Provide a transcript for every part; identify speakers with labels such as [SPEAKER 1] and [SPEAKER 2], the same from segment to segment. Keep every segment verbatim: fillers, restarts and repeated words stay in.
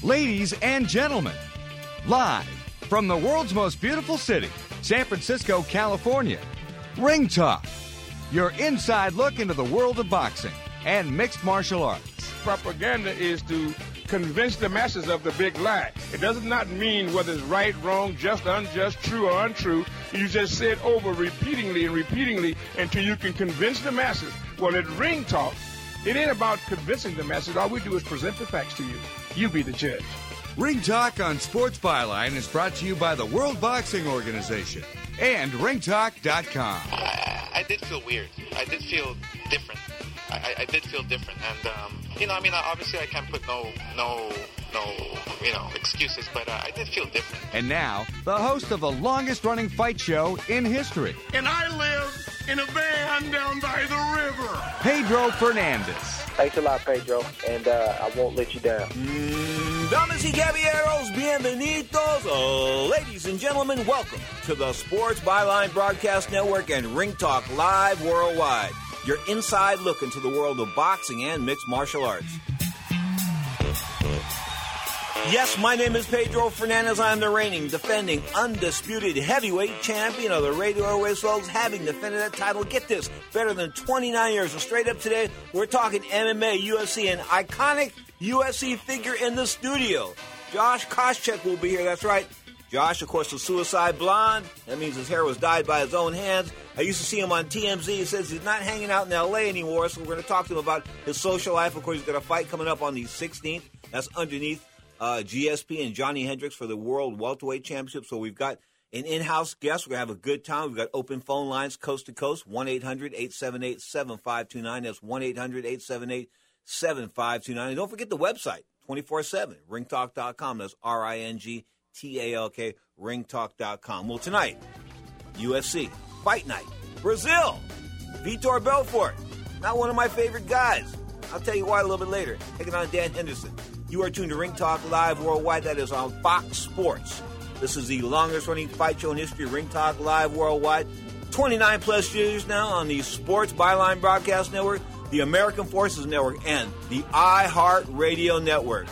[SPEAKER 1] Ladies and gentlemen, live from the world's most beautiful city, San Francisco, California, Ring Talk, your inside look into the world of boxing and mixed martial arts.
[SPEAKER 2] Propaganda is to convince the masses of the big lie. It does not mean whether it's right, wrong, just, unjust, true, or untrue. You just say it over repeatedly and repeatedly until you can convince the masses. Well, at Ring Talk, it ain't about convincing the masses. All we do is present the facts to you. You be the judge.
[SPEAKER 1] Ring Talk on Sports Byline is brought to you by the World Boxing Organization and ring talk dot com.
[SPEAKER 3] I, I did feel weird. I did feel different. I, I did feel different. And, um, you know, I mean, obviously I can't put no, no, no, you know, excuses, but uh, I did feel different.
[SPEAKER 1] And now, the host of the longest-running fight show in history.
[SPEAKER 2] And I live in a van down by the river.
[SPEAKER 1] Pedro Fernandez.
[SPEAKER 4] Thanks a lot, Pedro, and uh, I won't let you down.
[SPEAKER 5] Mm, damas y caballeros, bienvenidos. Uh, ladies and gentlemen, welcome to the Sports Byline Broadcast Network and Ring Talk Live Worldwide. Your inside look into the world of boxing and mixed martial arts. Yes, my name is Pedro Fernandez. I'm the reigning, defending, undisputed heavyweight champion of the radio airways, folks, having defended that title, get this, better than twenty-nine years. And straight up today, we're talking M M A, U F C, an iconic U F C figure in the studio. Josh Koscheck will be here, that's right. Josh, of course, was suicide blonde. That means his hair was dyed by his own hands. I used to see him on T M Z. He says he's not hanging out in L A anymore, so we're going to talk to him about his social life. Of course, he's got a fight coming up on the sixteenth. That's underneath uh, G S P and Johnny Hendricks for the World Welterweight Championship. So we've got an in-house guest. We're going to have a good time. We've got open phone lines coast to coast, one eight hundred eight seven eight seven five two nine. That's one eight hundred eight seven eight seven five two nine. And don't forget the website, twenty-four seven, ring talk dot com. That's R I N G T A L K, ring talk dot com. Well, tonight, U F C, Fight Night, Brazil, Vitor Belfort, not one of my favorite guys. I'll tell you why a little bit later. Taking on Dan Henderson. You are tuned to Ring Talk Live Worldwide. That is on Fox Sports. This is the longest-running fight show in history, Ring Talk Live Worldwide. twenty-nine plus years now on the Sports Byline Broadcast Network, the American Forces Network, and the iHeartRadio Network.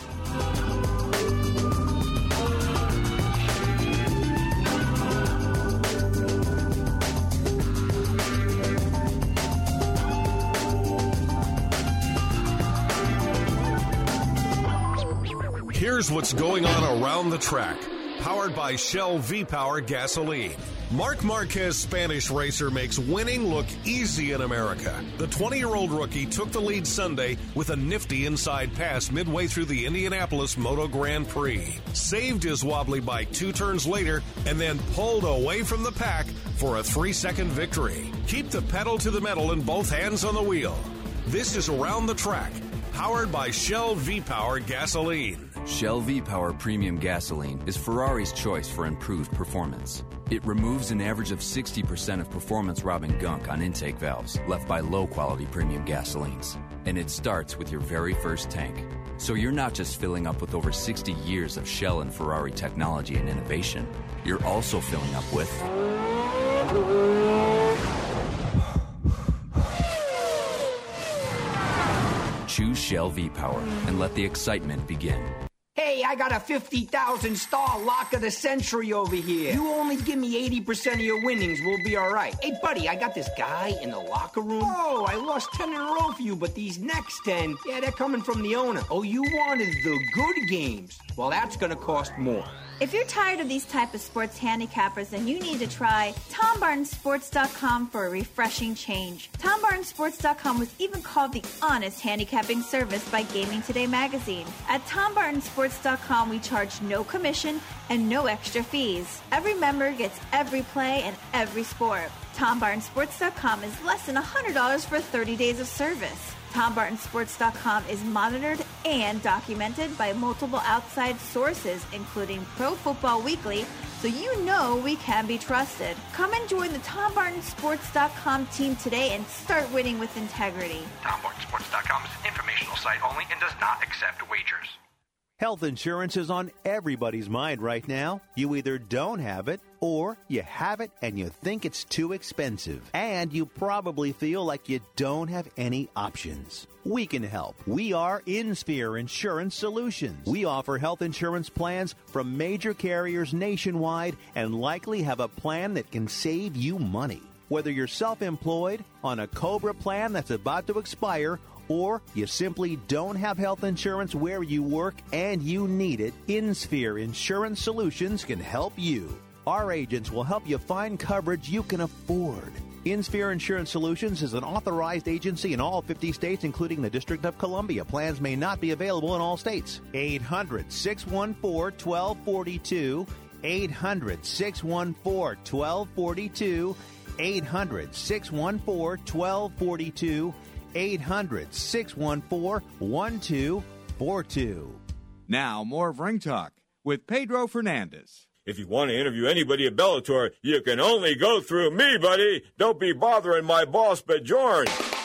[SPEAKER 6] Here's what's going on around the track. Powered by Shell V-Power Gasoline. Marc Marquez Spanish racer makes winning look easy in America. The twenty-year-old rookie took the lead Sunday with a nifty inside pass midway through the Indianapolis Moto Grand Prix. Saved his wobbly bike two turns later and then pulled away from the pack for a three-second victory. Keep the pedal to the metal and both hands on the wheel. This is Around the Track, powered by Shell V-Power Gasoline.
[SPEAKER 7] Shell V-Power Premium Gasoline is Ferrari's choice for improved performance. It removes an average of sixty percent of performance-robbing gunk on intake valves left by low-quality premium gasolines. And it starts with your very first tank. So you're not just filling up with over sixty years of Shell and Ferrari technology and innovation. You're also filling up with... Choose Shell V-Power and let the excitement begin.
[SPEAKER 8] Hey, I got a fifty thousand star lock of the century over here. You only give me eighty percent of your winnings, we'll be all right. Hey, buddy, I got this guy in the locker room. Oh, I lost ten in a row for you, but these next ten, yeah, they're coming from the owner. Oh, you wanted the good games. Well, that's going to cost more.
[SPEAKER 9] If you're tired of these type of sports handicappers, then you need to try Tom Barton Sports dot com for a refreshing change. Tom Barton Sports dot com was even called the honest handicapping service by Gaming Today magazine. At Tom Barton Sports dot com, we charge no commission and no extra fees. Every member gets every play and every sport. Tom Barton Sports dot com is less than one hundred dollars for thirty days of service. Tom Barton Sports dot com is monitored and documented by multiple outside sources, including Pro Football Weekly, so you know we can be trusted. Come and join the Tom Barton Sports dot com team today and start winning with integrity.
[SPEAKER 10] Tom Barton Sports dot com is an informational site only and does not accept wagers. Health insurance is on everybody's mind right now. You either don't have it or you have it and you think it's too expensive. And you probably feel like you don't have any options. We can help. We are InSphere Insurance Solutions. We offer health insurance plans from major carriers nationwide and likely have a plan that can save you money. Whether you're self-employed, on a COBRA plan that's about to expire, or you simply don't have health insurance where you work and you need it, InSphere Insurance Solutions can help you. Our agents will help you find coverage you can afford. InSphere Insurance Solutions is an authorized agency in all fifty states, including the District of Columbia. Plans may not be available in all states. eight hundred, six one four, one two four two. eight hundred, six one four, one two four two. eight hundred, six one four, one two four two. eight hundred, six one four, one two four two.
[SPEAKER 1] Now, more of Ring Talk with Pedro Fernandez.
[SPEAKER 11] If you want to interview anybody at Bellator, you can only go through me, buddy. Don't be bothering my boss, Bjorn.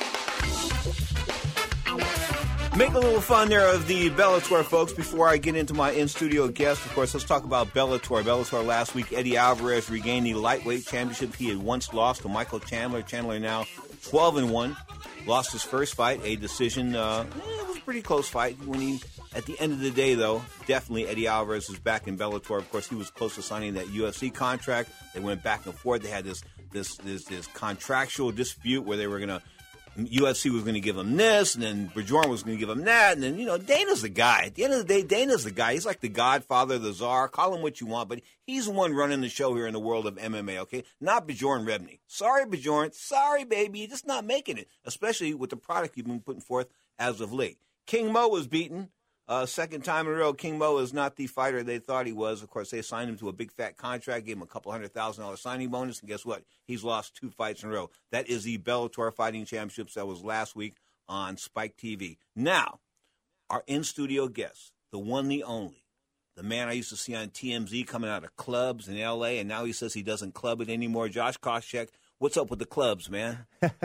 [SPEAKER 5] Make a little fun there of the Bellator, folks, before I get into my in-studio guest. Of course, let's talk about Bellator. Bellator last week, Eddie Alvarez regained the lightweight championship he had once lost to Michael Chandler. Chandler now twelve and one. Lost his first fight, a decision. Uh, it was a pretty close fight. When he, at the end of the day, though, definitely Eddie Alvarez is back in Bellator. Of course, he was close to signing that U F C contract. They went back and forth. They had this this this, this contractual dispute where they were going to, U F C was going to give him this, and then Bjorn was going to give him that, and then, you know, Dana's the guy. At the end of the day, Dana's the guy. He's like the godfather, the czar. Call him what you want, but he's the one running the show here in the world of M M A, okay? Not Bjorn Rebney. Sorry, Bjorn. Sorry, baby. You're just not making it, especially with the product you've been putting forth as of late. King Mo was beaten. Uh, second time in a row, King Mo is not the fighter they thought he was. Of course, they signed him to a big fat contract, gave him a couple hundred thousand dollar signing bonus, and guess what? He's lost two fights in a row. That is the Bellator Fighting Championships that was last week on Spike T V. Now, our in-studio guest, the one, the only, the man I used to see on T M Z coming out of clubs in L A, and now he says he doesn't club it anymore. Josh Koscheck, what's up with the clubs, man?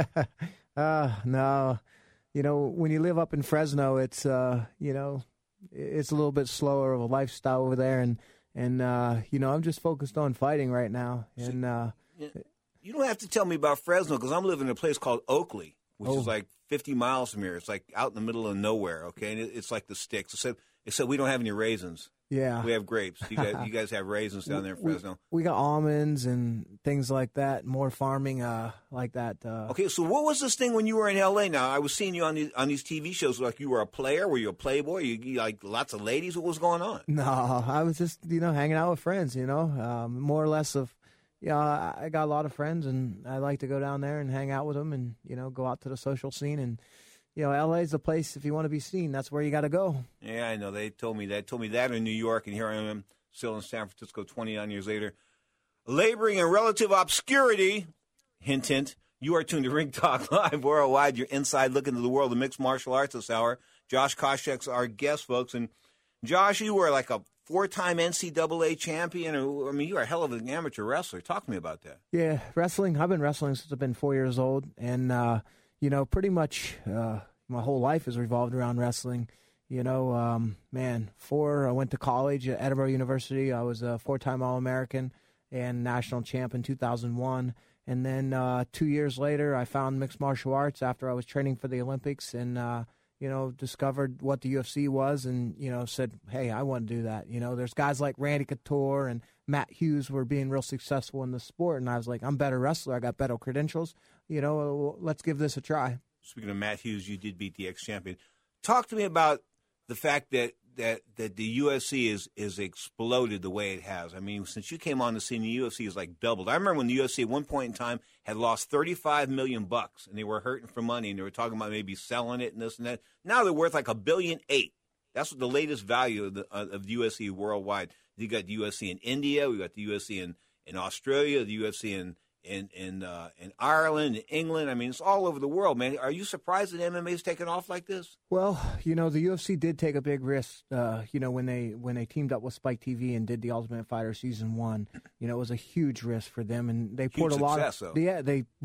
[SPEAKER 12] uh, no. You know, when you live up in Fresno, it's, uh, you know, it's a little bit slower of a lifestyle over there, and and uh, you know, I'm just focused on fighting right now. And uh,
[SPEAKER 5] you don't have to tell me about Fresno because I'm living in a place called Oakley, which oh. is like fifty miles from here. It's like out in the middle of nowhere. Okay, and it, it's like the sticks. Except, except we don't have any raisins.
[SPEAKER 12] Yeah,
[SPEAKER 5] we have grapes. You guys, you guys have raisins down there in Fresno.
[SPEAKER 12] We, we got almonds and things like that. More farming, uh, like that. Uh,
[SPEAKER 5] okay, so what was this thing when you were in L A? Now I was seeing you on these on these T V shows. Like you were a player. Were you a playboy? You, you like lots of ladies? What was going on?
[SPEAKER 12] No, I was just you know hanging out with friends. You know, um, more or less of. Yeah, you know, I got a lot of friends, and I like to go down there and hang out with them, and you know, go out to the social scene and. You know, L A's the place if you want to be seen. That's where you got to go.
[SPEAKER 5] Yeah, I know. They told me that. Told me that in New York, and here I am, still in San Francisco, twenty-nine years later, laboring in relative obscurity. Hint, hint. You are tuned to Ring Talk Live worldwide. Your inside look into the world of mixed martial arts this hour. Josh Koscheck's our guest, folks. And Josh, you were like a four-time N C double A champion. Or, I mean, you are a hell of an amateur wrestler. Talk to me about that.
[SPEAKER 12] Yeah, wrestling. I've been wrestling since I've been four years old, and. uh You know, pretty much uh, my whole life has revolved around wrestling. You know, um, man, four, I went to college at Edinburgh University. I was a four-time All-American and national champ in two thousand one. And then uh, two years later, I found mixed martial arts after I was training for the Olympics and, uh, you know, discovered what the U F C was and, you know, said, hey, I want to do that. You know, there's guys like Randy Couture and Matt Hughes were being real successful in the sport. And I was like, I'm a better wrestler. I got better credentials. You know, let's give this a try.
[SPEAKER 5] Speaking of Matt Hughes, you did beat the ex-champion. Talk to me about the fact that, that, that the U F C is is exploded the way it has. I mean, since you came on the scene, the U F C has like doubled. I remember when the U F C at one point in time had lost thirty-five million bucks, and they were hurting for money, and they were talking about maybe selling it and this and that. Now they're worth like a billion eight. That's what the latest value of the of the U F C worldwide. You got the U F C in India, we got the U F C in, in Australia, the U F C in in in, uh, in Ireland, in England. I mean, it's all over the world, man. Are you surprised that M M A is taking off like this?
[SPEAKER 12] Well, you know, the U F C did take a big risk. Uh, you know, when they when they teamed up with Spike T V and did the Ultimate Fighter season one, you know, it was a huge risk for them, and they poured
[SPEAKER 5] huge
[SPEAKER 12] a lot
[SPEAKER 5] success,
[SPEAKER 12] of
[SPEAKER 5] though.
[SPEAKER 12] yeah. They but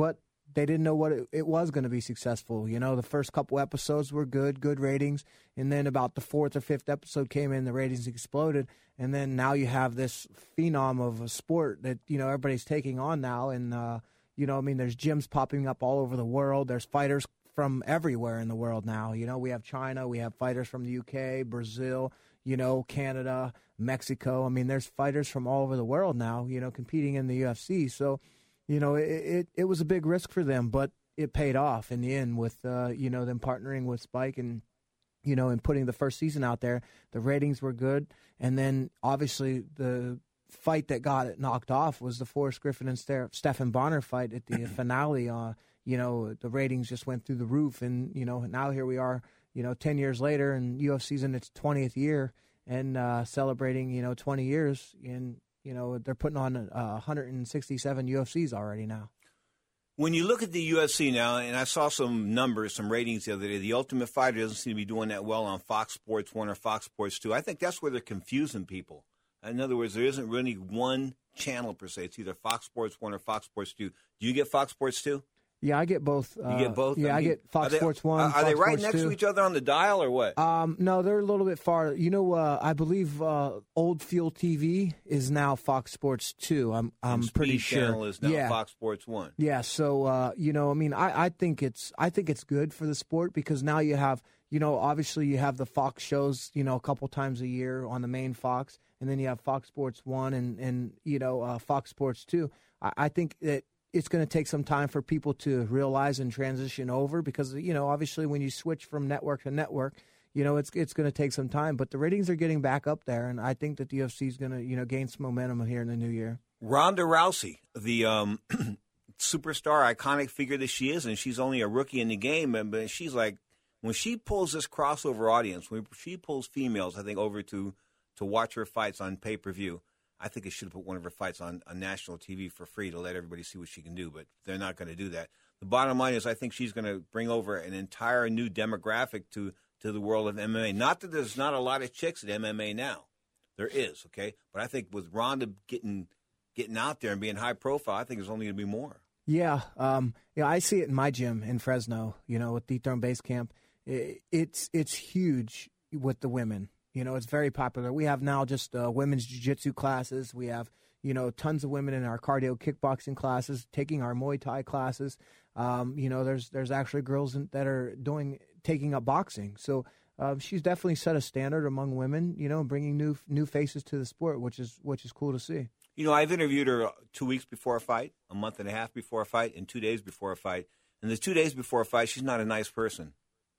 [SPEAKER 12] they didn't know what it, it was going to be successful. You know, the first couple episodes were good, good ratings. And then about the fourth or fifth episode came in, the ratings exploded. And then now you have this phenom of a sport that, you know, everybody's taking on now. And, uh, you know, I mean, there's gyms popping up all over the world. There's fighters from everywhere in the world now. You know, we have China, we have fighters from the U K, Brazil, you know, Canada, Mexico. I mean, there's fighters from all over the world now, you know, competing in the U F C. So, you know, it, it, it was a big risk for them, but it paid off in the end with, uh, you know, them partnering with Spike and, you know, and putting the first season out there. The ratings were good. And then, obviously, the fight that got it knocked off was the Forrest Griffin and Ste- Stephan Bonnar fight at the finale. Uh, you know, the ratings just went through the roof. And, you know, now here we are, you know, ten years later, and U F C's in its twentieth year and uh, celebrating, you know, twenty years. And, you know, they're putting on uh, one hundred sixty-seven U F Cs already now.
[SPEAKER 5] When you look at the U F C now, and I saw some numbers, some ratings the other day, the Ultimate Fighter doesn't seem to be doing that well on Fox Sports one or Fox Sports two. I think that's where they're confusing people. In other words, there isn't really one channel per se. It's either Fox Sports one or Fox Sports two. Do you get Fox Sports two?
[SPEAKER 12] Yeah, I get both. Uh,
[SPEAKER 5] You get both?
[SPEAKER 12] Yeah,
[SPEAKER 5] I
[SPEAKER 12] I,
[SPEAKER 5] mean,
[SPEAKER 12] get Fox
[SPEAKER 5] are they-
[SPEAKER 12] Sports one.
[SPEAKER 5] Are, are
[SPEAKER 12] Fox
[SPEAKER 5] they right
[SPEAKER 12] Sports
[SPEAKER 5] next
[SPEAKER 12] two.
[SPEAKER 5] to each other on the dial or what?
[SPEAKER 12] Um, no, they're a little bit far. You know, uh, I believe uh, Old Field T V is now Fox Sports two. I'm I'm
[SPEAKER 5] And
[SPEAKER 12] pretty
[SPEAKER 5] Speed
[SPEAKER 12] sure.
[SPEAKER 5] Channel is now
[SPEAKER 12] yeah.
[SPEAKER 5] Fox Sports one.
[SPEAKER 12] Yeah, so uh, you know, I mean, I, I think it's I think it's good for the sport because now you have, you know, obviously you have the Fox shows, you know, a couple times a year on the main Fox, and then you have Fox Sports one and and you know uh, Fox Sports two. I, I think that it's going to take some time for people to realize and transition over because, you know, obviously when you switch from network to network, you know, it's it's going to take some time. But the ratings are getting back up there, and I think that the U F C is going to, you know, gain some momentum here in the new year.
[SPEAKER 5] Ronda Rousey, the um, superstar, iconic figure that she is, and she's only a rookie in the game, and but she's like, when she pulls this crossover audience, when she pulls females, I think, over to, to watch her fights on pay-per-view, I think it should have put one of her fights on, on national T V for free to let everybody see what she can do, but they're not going to do that. The bottom line is I think she's going to bring over an entire new demographic to, to the world of M M A. Not that there's not a lot of chicks at M M A now. There is, okay? But I think with Ronda getting getting out there and being high profile, I think there's only going to be more.
[SPEAKER 12] Yeah, um, yeah, I see it in my gym in Fresno, you know, with Dethrone Base Camp. It, it's, it's huge with the women. You know, it's very popular. We have now just uh, women's jiu-jitsu classes. We have, you know, tons of women in our cardio kickboxing classes, taking our Muay Thai classes. Um, you know, there's there's actually girls in, that are doing taking up boxing. So uh, she's definitely set a standard among women. You know, bringing new new faces to the sport, which is which is cool to see.
[SPEAKER 5] You know, I've interviewed her two weeks before a fight, a month and a half before a fight, and two days before a fight. And the two days before a fight, she's not a nice person.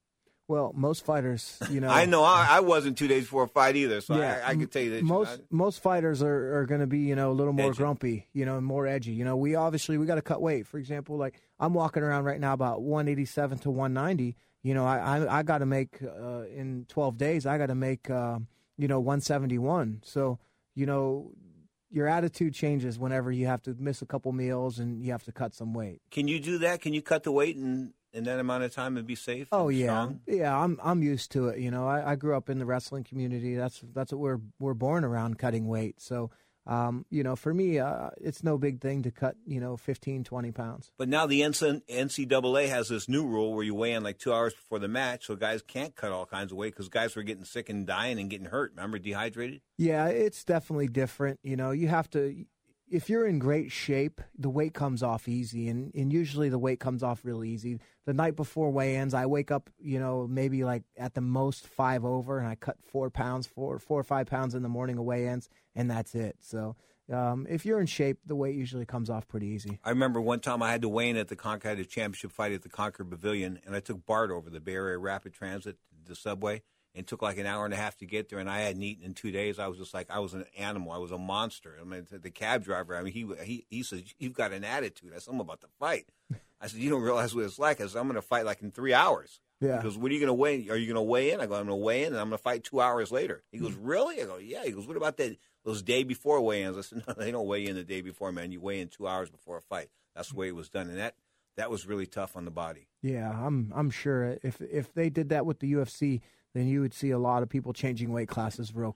[SPEAKER 12] Well, most fighters, you know.
[SPEAKER 5] I know. I, I wasn't two days before a fight either, so
[SPEAKER 12] yeah,
[SPEAKER 5] I, I could tell you that.
[SPEAKER 12] Most
[SPEAKER 5] you know,
[SPEAKER 12] most fighters are, are going to be, you know, a little more
[SPEAKER 5] Edgy.
[SPEAKER 12] grumpy, you know, and more edgy. You know, we obviously we got to cut weight. For example, like I'm walking around right now about one eighty-seven to one ninety. You know, I I, I got to make uh, in twelve days. I got to make uh, you know one seventy-one. So you know, your attitude changes whenever you have to miss a couple meals and you have to cut some weight.
[SPEAKER 5] Can you do that? Can you cut the weight in, in that amount of time and be safe?
[SPEAKER 12] Oh
[SPEAKER 5] and
[SPEAKER 12] yeah,
[SPEAKER 5] strong?
[SPEAKER 12] yeah. I'm I'm used to it. You know, I, I grew up in the wrestling community. That's that's what we're we're born around, cutting weight. So, um, you know, for me, uh, it's no big thing to cut, you know, fifteen, twenty pounds.
[SPEAKER 5] But now the N C double A has this new rule where you weigh in like two hours before the match, so guys can't cut all kinds of weight because guys were getting sick and dying and getting hurt. Remember, dehydrated?
[SPEAKER 12] Yeah, it's definitely different. You know, you have to. If you're in great shape, the weight comes off easy, and, and usually the weight comes off really easy. The night before weigh-ins, I wake up, you know, maybe like at the most five over, and I cut four pounds, four, four or five pounds in the morning of weigh-ins, and that's it. So um, if you're in shape, the weight usually comes off pretty easy.
[SPEAKER 5] I remember one time I had to weigh in at the Concord, I had a championship fight at the Concord Pavilion, and I took Bart over the Bay Area Rapid Transit, the subway. It took like an hour and a half to get there, and I hadn't eaten in two days. I was just like, I was an animal. I was a monster. I mean, the cab driver, I mean, he he he said, "You've got an attitude." I said, "I'm about to fight." I said, "You don't realize what it's like." I said, "I'm going to fight like in three hours."
[SPEAKER 12] Yeah.
[SPEAKER 5] He goes, "What are you going to weigh? Are you going to weigh in?" I go, "I'm going to weigh in, and I'm going to fight two hours later." He goes, "Really?" I go, "Yeah." He goes, "What about that those day before weigh-ins?" I said, "No, they don't weigh in the day before, man. You weigh in two hours before a fight." That's the way it was done, and that that was really tough on the body.
[SPEAKER 12] Yeah, I'm I'm sure if if they did that with the U F C, then you would see a lot of people changing weight classes real quick.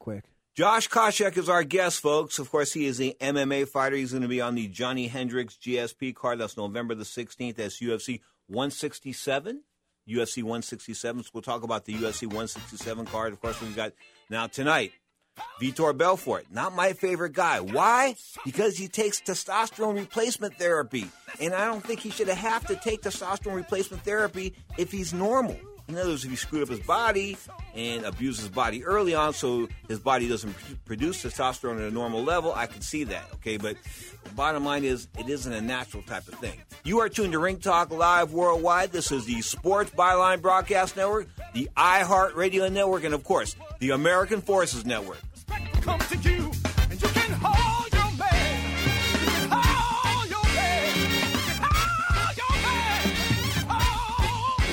[SPEAKER 5] Josh Koscheck is our guest, folks. Of course, he is an M M A fighter. He's going to be on the Johnny Hendricks G S P card. That's November the sixteenth. That's U F C one sixty-seven. U F C one sixty-seven. So we'll talk about the U F C one sixty-seven card. Of course, we've got now tonight, Vitor Belfort. Not my favorite guy. Why? Because he takes testosterone replacement therapy. And I don't think he should have to take testosterone replacement therapy if he's normal. In other words, if he screwed up his body and abused his body early on so his body doesn't produce testosterone at a normal level, I can see that, okay? But the bottom line is it isn't a natural type of thing. You are tuned to Ring Talk Live Worldwide. This is the Sports Byline Broadcast Network, the iHeartRadio Network, and, of course, the American Forces Network.
[SPEAKER 13] Come to you, and you can hold your man. You can hold your man. You can hold your man. Hold.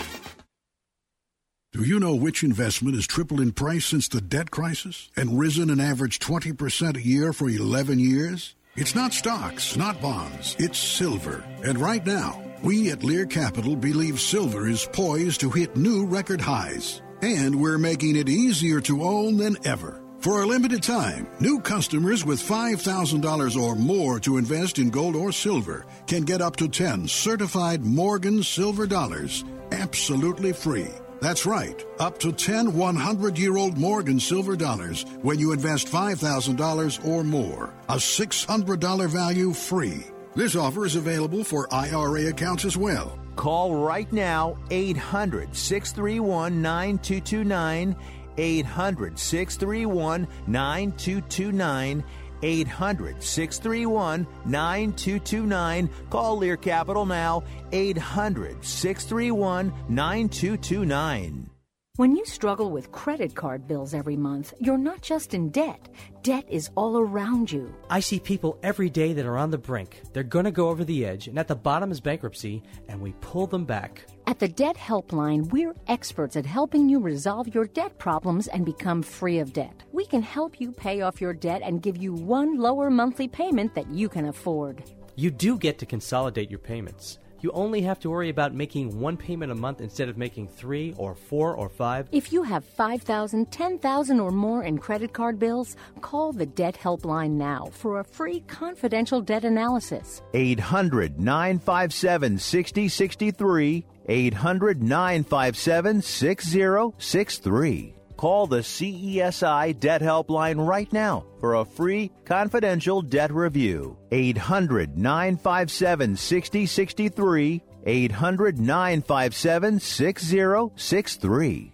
[SPEAKER 14] Do you know which investment has tripled in price since the debt crisis and risen an average twenty percent a year for eleven years? It's not stocks, not bonds. It's silver. And right now, we at Lear Capital believe silver is poised to hit new record highs. And we're making it easier to own than ever. For a limited time, new customers with five thousand dollars or more to invest in gold or silver can get up to ten certified Morgan silver dollars absolutely free. That's right, up to ten hundred-year-old Morgan silver dollars when you invest five thousand dollars or more. A six hundred dollars value free. This offer is available for I R A accounts as well.
[SPEAKER 10] Call right now, eight hundred, six three one, nine two two nine, eight hundred, six three one, nine two two nine, eight hundred, six three one, nine two two nine. Call Lear Capital now, eight hundred, six three one, nine two two nine.
[SPEAKER 15] When you struggle with credit card bills every month, you're not just in debt. Debt is all around you.
[SPEAKER 16] I see people every day that are on the brink. They're going to go over the edge, and at the bottom is bankruptcy, and we pull them back.
[SPEAKER 15] At the Debt Helpline, we're experts at helping you resolve your debt problems and become free of debt. We can help you pay off your debt and give you one lower monthly payment that you can afford.
[SPEAKER 16] You do get to consolidate your payments. You only have to worry about making one payment a month instead of making three or four or five.
[SPEAKER 15] If you have five thousand dollars, ten thousand dollars or more in credit card bills, call the Debt Helpline now for a free confidential debt analysis.
[SPEAKER 10] eight hundred, nine five seven, six zero six three, eight hundred, nine five seven, six zero six three. Call the C E S I Debt Helpline right now for a free confidential debt review. eight hundred, nine five seven, six zero six three, eight hundred, nine five seven, six zero six three.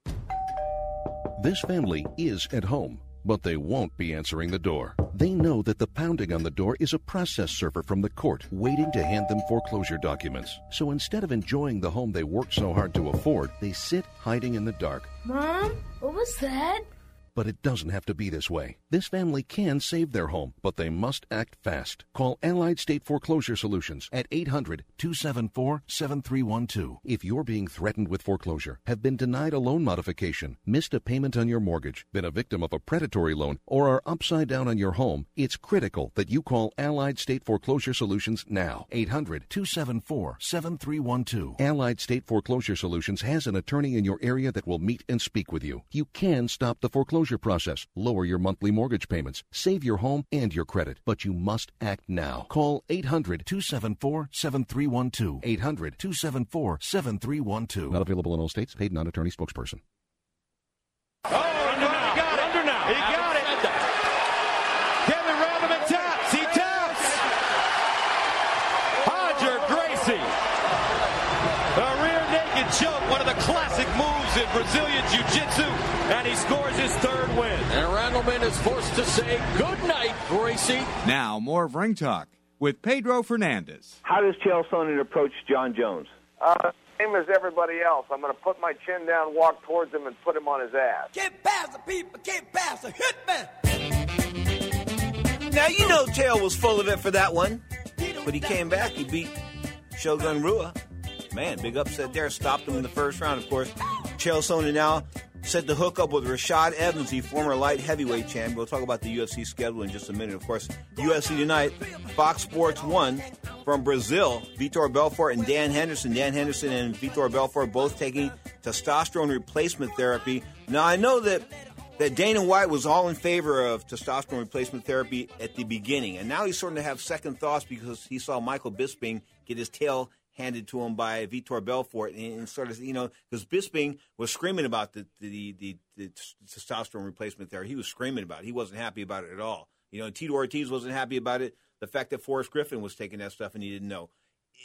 [SPEAKER 17] This family is at home, but they won't be answering the door. They know that the pounding on the door is a process server from the court waiting to hand them foreclosure documents. So instead of enjoying the home they worked so hard to afford, they sit hiding in the dark.
[SPEAKER 18] Mom, what was that?
[SPEAKER 17] But it doesn't have to be this way. This family can save their home, but they must act fast. Call Allied State Foreclosure Solutions at eight hundred, two seven four, seven three one two. If you're being threatened with foreclosure, have been denied a loan modification, missed a payment on your mortgage, been a victim of a predatory loan, or are upside down on your home, it's critical that you call Allied State Foreclosure Solutions now. eight hundred, two seven four, seven three one two. Allied State Foreclosure Solutions has an attorney in your area that will meet and speak with you. You can stop the foreclosure process, lower your monthly mortgage payments, save your home and your credit, but you must act now. Call eight hundred, two seven four, seven three one two. eight hundred, two seven four, seven three one two. Not available in all states. Paid non-attorney spokesperson.
[SPEAKER 13] Oh, under now. He got it. Under now. He got it. Kevin Randleman taps. He taps. Roger Gracie. The rear naked choke, one of the classic moves in Brazilian Jiu-Jitsu, and he scores his third win.
[SPEAKER 19] And Randleman is forced to say good night, Gracie.
[SPEAKER 1] Now, more of Ring Talk with Pedro Fernandez.
[SPEAKER 4] How does Chael Sonnen approach John Jones?
[SPEAKER 20] Uh, same as everybody else. I'm going to put my chin down, walk towards him, and put him on his ass.
[SPEAKER 13] Can't pass the people, can't pass the hitman.
[SPEAKER 5] Now, you know Chael was full of it for that one, but he came back. He beat Shogun Rua. Man, big upset there. Stopped him in the first round, of course. Chael Sonnen now set to hook up with Rashad Evans, the former light heavyweight champion. We'll talk about the U F C schedule in just a minute. Of course, U F C tonight, Fox Sports one from Brazil, Vitor Belfort and Dan Henderson. Dan Henderson and Vitor Belfort both taking testosterone replacement therapy. Now, I know that that Dana White was all in favor of testosterone replacement therapy at the beginning, and now he's starting to have second thoughts because he saw Michael Bisping get his tail handed to him by Vitor Belfort, and sort of, you know, because Bisping was screaming about the the, the the testosterone replacement therapy. He was screaming about it. He wasn't happy about it at all. You know, Tito Ortiz wasn't happy about it. The fact that Forrest Griffin was taking that stuff and he didn't know.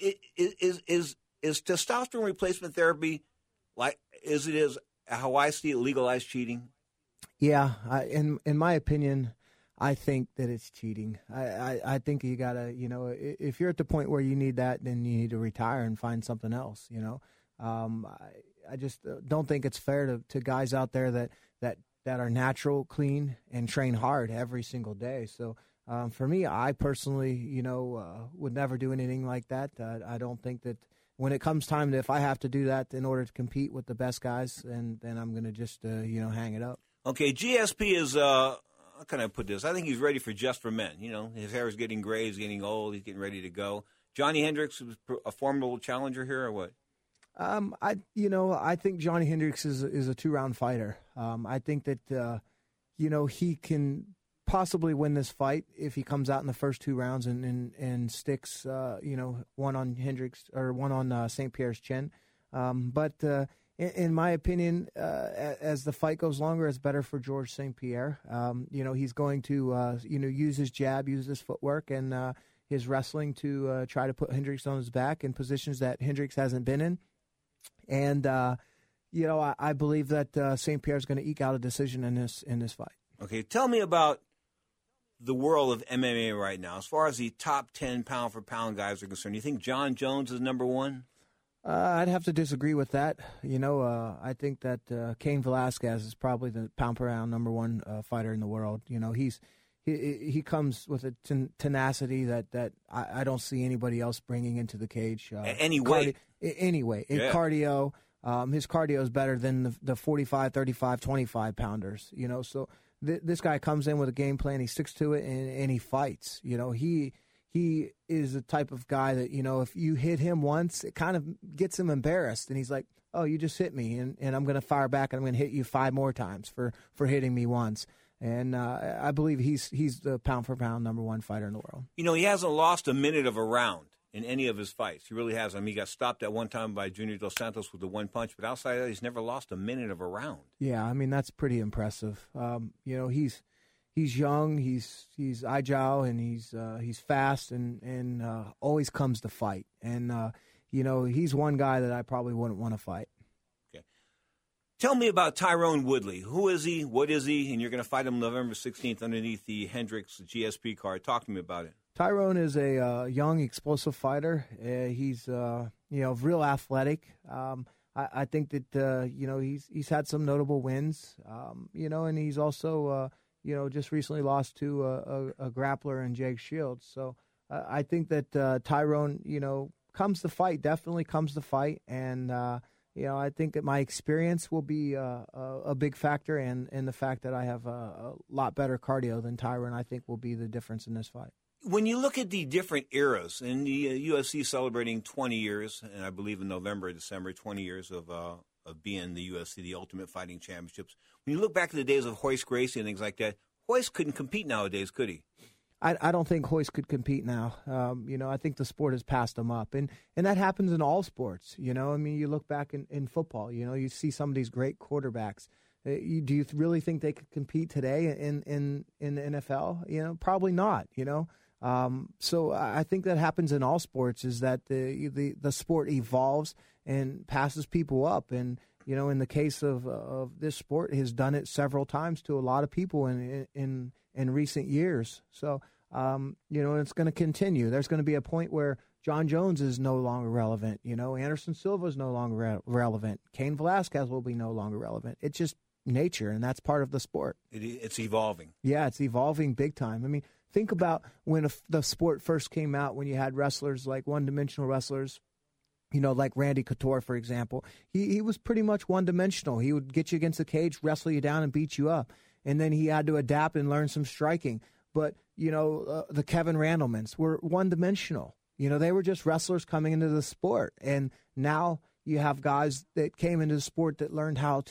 [SPEAKER 5] Is is is testosterone replacement therapy like is it is how I see it legalized cheating?
[SPEAKER 12] Yeah, I, in in my opinion, I think that it's cheating. I, I, I think you gotta, you know, if you're at the point where you need that, then you need to retire and find something else. You know, um, I, I just don't think it's fair to, to guys out there that, that that are natural, clean, and train hard every single day. So um, for me, I personally, you know, uh, would never do anything like that. Uh, I don't think that when it comes time to, if I have to do that in order to compete with the best guys, then then I'm going to just, uh, you know, hang it up.
[SPEAKER 5] Okay, G S P is, uh, how can I put this? I think he's ready for Just for Men. You know, his hair is getting gray, he's getting old, he's getting ready to go. Johnny Hendricks is a formidable challenger here, or what?
[SPEAKER 12] Um, I, you know, I think Johnny Hendricks is is a two round fighter. Um, I think that, uh, you know, he can possibly win this fight if he comes out in the first two rounds and and, and sticks, uh, you know, one on Hendricks or one on uh, Saint Pierre's chin. Um, but uh, in, in my opinion, uh, as the fight goes longer, it's better for George Saint Pierre. Um, you know, he's going to, uh, you know, use his jab, use his footwork, and uh, his wrestling to uh, try to put Hendricks on his back in positions that Hendricks hasn't been in. And, uh, you know, I, I believe that uh, Saint Pierre is going to eke out a decision in this in this fight.
[SPEAKER 5] Okay, tell me about the world of M M A right now. As far as the top ten pound-for-pound guys are concerned, you think John Jones is number one?
[SPEAKER 12] Uh, I'd have to disagree with that. You know, uh, I think that uh, Cain Velasquez is probably the pound-per-pound number one uh, fighter in the world. You know, he's he he comes with a ten- tenacity that, that I, I don't see anybody else bringing into the cage. Uh,
[SPEAKER 5] any weight.
[SPEAKER 12] Cardi- anyway, yeah. Cardio, um, his cardio is better than the, the forty-five, thirty-five, twenty-five pounders. You know, so th- this guy comes in with a game plan, he sticks to it, and, and he fights. You know, he he is the type of guy that, you know, if you hit him once, it kind of gets him embarrassed, and he's like, oh, you just hit me, and, and I'm going to fire back, and I'm going to hit you five more times for, for hitting me once. And uh, I believe he's he's the pound-for-pound number one fighter in the world.
[SPEAKER 5] You know, he hasn't lost a minute of a round in any of his fights. He really hasn't. I mean, he got stopped at one time by Junior Dos Santos with the one punch, but outside of that, he's never lost a minute of a round.
[SPEAKER 12] Yeah, I mean, that's pretty impressive. Um, you know, he's he's young, he's he's agile, and he's uh, he's fast, and, and uh, always comes to fight. And, uh, you know, he's one guy that I probably wouldn't want to fight.
[SPEAKER 5] Tell me about Tyrone Woodley. Who is he? What is he? And you're going to fight him November sixteenth underneath the Hendricks G S P card. Talk to me about it.
[SPEAKER 12] Tyrone is a uh, young, explosive fighter. Uh, he's, uh, you know, real athletic. Um, I, I think that, uh, you know, he's he's had some notable wins, um, you know, and he's also, uh, you know, just recently lost to a, a, a grappler in Jake Shields. So uh, I think that uh, Tyrone, you know, comes to fight, definitely comes to fight, and, uh, you know, I think that my experience will be uh, a, a big factor, and, and the fact that I have a, a lot better cardio than Tyrone, I think, will be the difference in this fight.
[SPEAKER 5] When you look at the different eras, and the uh, U F C celebrating twenty years, and I believe in November or December, twenty years of uh, of being the U F C, the Ultimate Fighting Championships. When you look back at the days of Royce Gracie and things like that, Royce couldn't compete nowadays, could he?
[SPEAKER 12] I, I don't think Royce could compete now. Um, you know, I think the sport has passed him up. And, and that happens in all sports, you know. I mean, you look back in, in football, you know, you see some of these great quarterbacks. Uh, you, do you really think they could compete today in, in, in the N F L? You know, probably not, you know. Um, so I think that happens in all sports, is that the, the, the sport evolves and passes people up. And, you know, in the case of of this sport, has done it several times to a lot of people in in in recent years. So, um, you know, it's going to continue. There's going to be a point where John Jones is no longer relevant. You know, Anderson Silva is no longer re- relevant. Cain Velasquez will be no longer relevant. It's just nature, and that's part of the sport.
[SPEAKER 5] It, it's evolving.
[SPEAKER 12] Yeah, it's evolving big time. I mean, think about when a, the sport first came out, when you had wrestlers like one-dimensional wrestlers, you know, like Randy Couture, for example. He he was pretty much one-dimensional. He would get you against the cage, wrestle you down, and beat you up. And then he had to adapt and learn some striking. But, you know, uh, the Kevin Randlemans were one-dimensional. You know, they were just wrestlers coming into the sport. And now you have guys that came into the sport that learned how to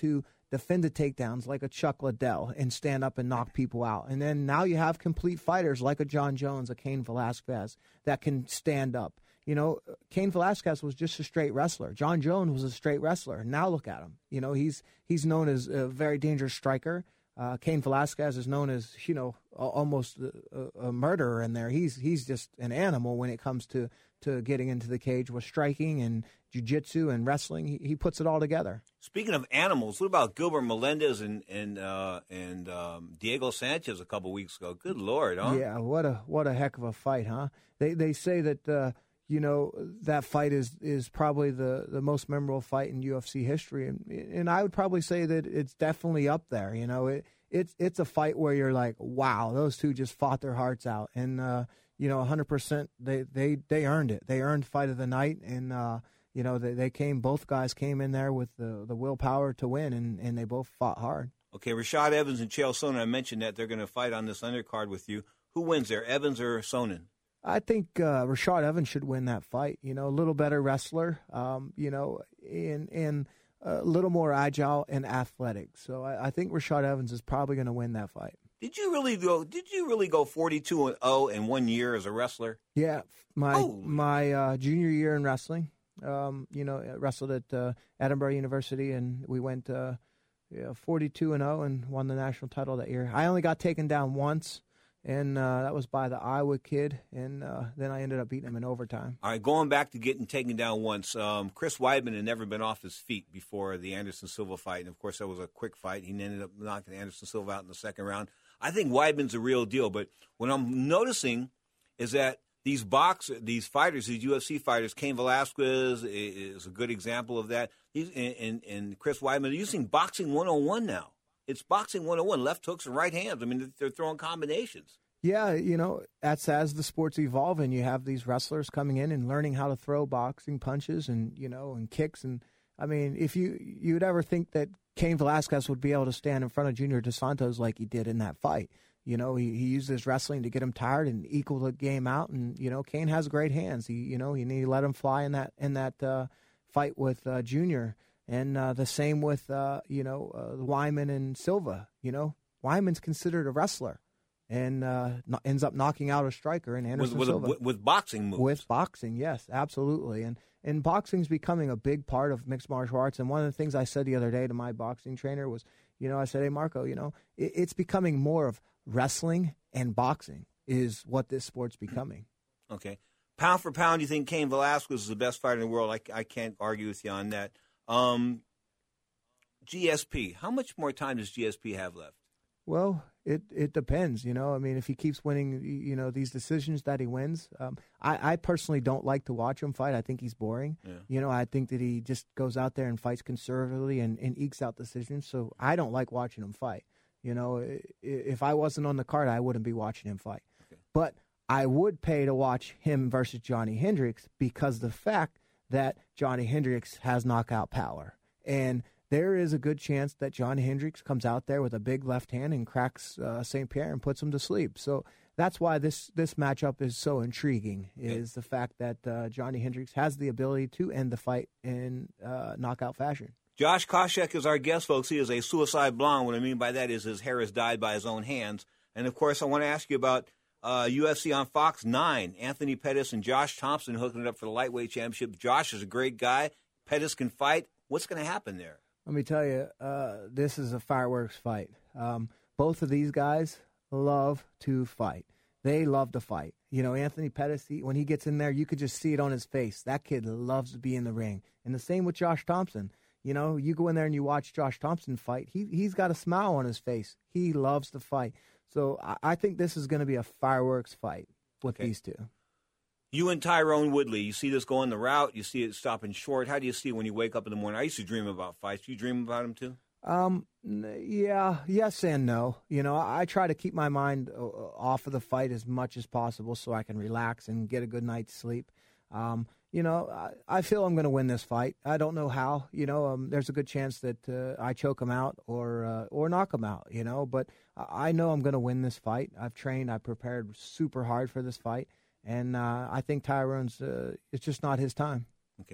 [SPEAKER 12] defend the takedowns like a Chuck Liddell and stand up and knock people out. And then now you have complete fighters like a John Jones, a Cain Velasquez that can stand up. You know, Cain Velasquez was just a straight wrestler. John Jones was a straight wrestler. Now look at him. You know, he's he's known as a very dangerous striker. Uh, Cain Velasquez is known as, you know, almost a, a murderer in there. He's he's just an animal when it comes to, to getting into the cage with striking and jiu-jitsu and wrestling. He, he puts it all together.
[SPEAKER 5] Speaking of animals, what about Gilbert Melendez and and uh, and um, Diego Sanchez a couple weeks ago? Good Lord, huh?
[SPEAKER 12] Yeah, what a what a heck of a fight, huh? They they say that uh, you know that fight is is probably the, the most memorable fight in U F C history, and and I would probably say that it's definitely up there. You know, it it's it's a fight where you're like, wow, those two just fought their hearts out, and uh, you know, one hundred percent they they they earned it. They earned fight of the night, and. Uh, You know, they, they came, both guys came in there with the, the willpower to win, and, and they both fought hard.
[SPEAKER 5] Okay, Rashad Evans and Chael Sonnen, I mentioned that they're going to fight on this undercard with you. Who wins there, Evans or Sonnen?
[SPEAKER 12] I think uh, Rashad Evans should win that fight. You know, a little better wrestler, um, you know, and, and a little more agile and athletic. So I, I think Rashad Evans is probably going to win that fight.
[SPEAKER 5] Did you really go? Did you really go forty-two and oh in one year as a wrestler?
[SPEAKER 12] Yeah, my
[SPEAKER 5] oh.
[SPEAKER 12] my uh, junior year in wrestling. Um, you know, wrestled at uh, Edinburgh University, and we went uh, yeah, forty-two and oh and won the national title that year. I only got taken down once, and uh, that was by the Iowa kid, and uh, then I ended up beating him in overtime.
[SPEAKER 5] All right, going back to getting taken down once, um, Chris Weidman had never been off his feet before the Anderson Silva fight, and of course that was a quick fight. He ended up knocking Anderson Silva out in the second round. I think Weidman's a real deal, but what I'm noticing is that These box, these fighters, these U F C fighters, Cain Velasquez is a good example of that. He's, and, and, and Chris Weidman are using boxing one oh one now. It's boxing one oh one, left hooks and right hands. I mean, they're throwing combinations.
[SPEAKER 12] Yeah, you know, that's as the sport's evolving. You have these wrestlers coming in and learning how to throw boxing punches and, you know, and kicks. And, I mean, if you you would ever think that Cain Velasquez would be able to stand in front of Junior Dos Santos like he did in that fight. You know, he, he used his wrestling to get him tired and equal the game out. And, you know, Cain has great hands. He, you know, he, he let him fly in that in that uh, fight with uh, Junior. And uh, the same with, uh, you know, uh, Wyman and Silva. You know, Wyman's considered a wrestler and uh, no, ends up knocking out a striker in Anderson
[SPEAKER 5] with, with,
[SPEAKER 12] Silva.
[SPEAKER 5] A, with, with boxing moves.
[SPEAKER 12] With boxing, yes, absolutely. And, and boxing's becoming a big part of mixed martial arts. And one of the things I said the other day to my boxing trainer was, you know, I said, hey, Marco, you know, it, it's becoming more of wrestling and boxing is what this sport's becoming.
[SPEAKER 5] Okay. Pound for pound, you think Cain Velasquez is the best fighter in the world? I, I can't argue with you on that. Um, G S P, how much more time does G S P have left?
[SPEAKER 12] Well, it, it depends, you know. I mean, if he keeps winning, you know, these decisions that he wins, um, I, I personally don't like to watch him fight. I think he's boring.
[SPEAKER 5] Yeah.
[SPEAKER 12] You know, I think that he just goes out there and fights conservatively and, and ekes out decisions. So I don't like watching him fight. You know, if I wasn't on the card, I wouldn't be watching him fight. Okay. But I would pay to watch him versus Johnny Hendricks because the fact that Johnny Hendricks has knockout power. And there is a good chance that Johnny Hendricks comes out there with a big left hand and cracks uh, Saint Pierre and puts him to sleep. So that's why this, this matchup is so intriguing, is the fact that uh, Johnny Hendricks has the ability to end the fight in uh, knockout fashion.
[SPEAKER 5] Josh Koscheck is our guest, folks. He is a suicide blonde. What I mean by that is his hair is dyed by his own hands. And, of course, I want to ask you about uh, U F C on Fox nine. Anthony Pettis and Josh Thompson hooking it up for the lightweight championship. Josh is a great guy. Pettis can fight. What's going to happen there?
[SPEAKER 12] Let me tell you, uh, this is a fireworks fight. Um, both of these guys love to fight. They love to fight. You know, Anthony Pettis, he, when he gets in there, you could just see it on his face. That kid loves to be in the ring. And the same with Josh Thompson. You know, you go in there and you watch Josh Thompson fight. He, he's got a smile on his face. He loves to fight. So I, I think this is going to be a fireworks fight with
[SPEAKER 5] okay.
[SPEAKER 12] these two.
[SPEAKER 5] You and Tyrone Woodley, you see this going the route. You see it stopping short. How do you see it when you wake up in the morning? I used to dream about fights. You dream about them too?
[SPEAKER 12] Um, yeah, yes and no. You know, I, I try to keep my mind uh, off of the fight as much as possible so I can relax and get a good night's sleep. Um, you know, I, I feel I'm going to win this fight. I don't know how. You know, um, there's a good chance that uh, I choke him out or uh, or knock him out. You know, but I know I'm going to win this fight. I've trained. I prepared super hard for this fight, and uh, I think Tyrone's uh, it's just not his time.
[SPEAKER 5] Okay.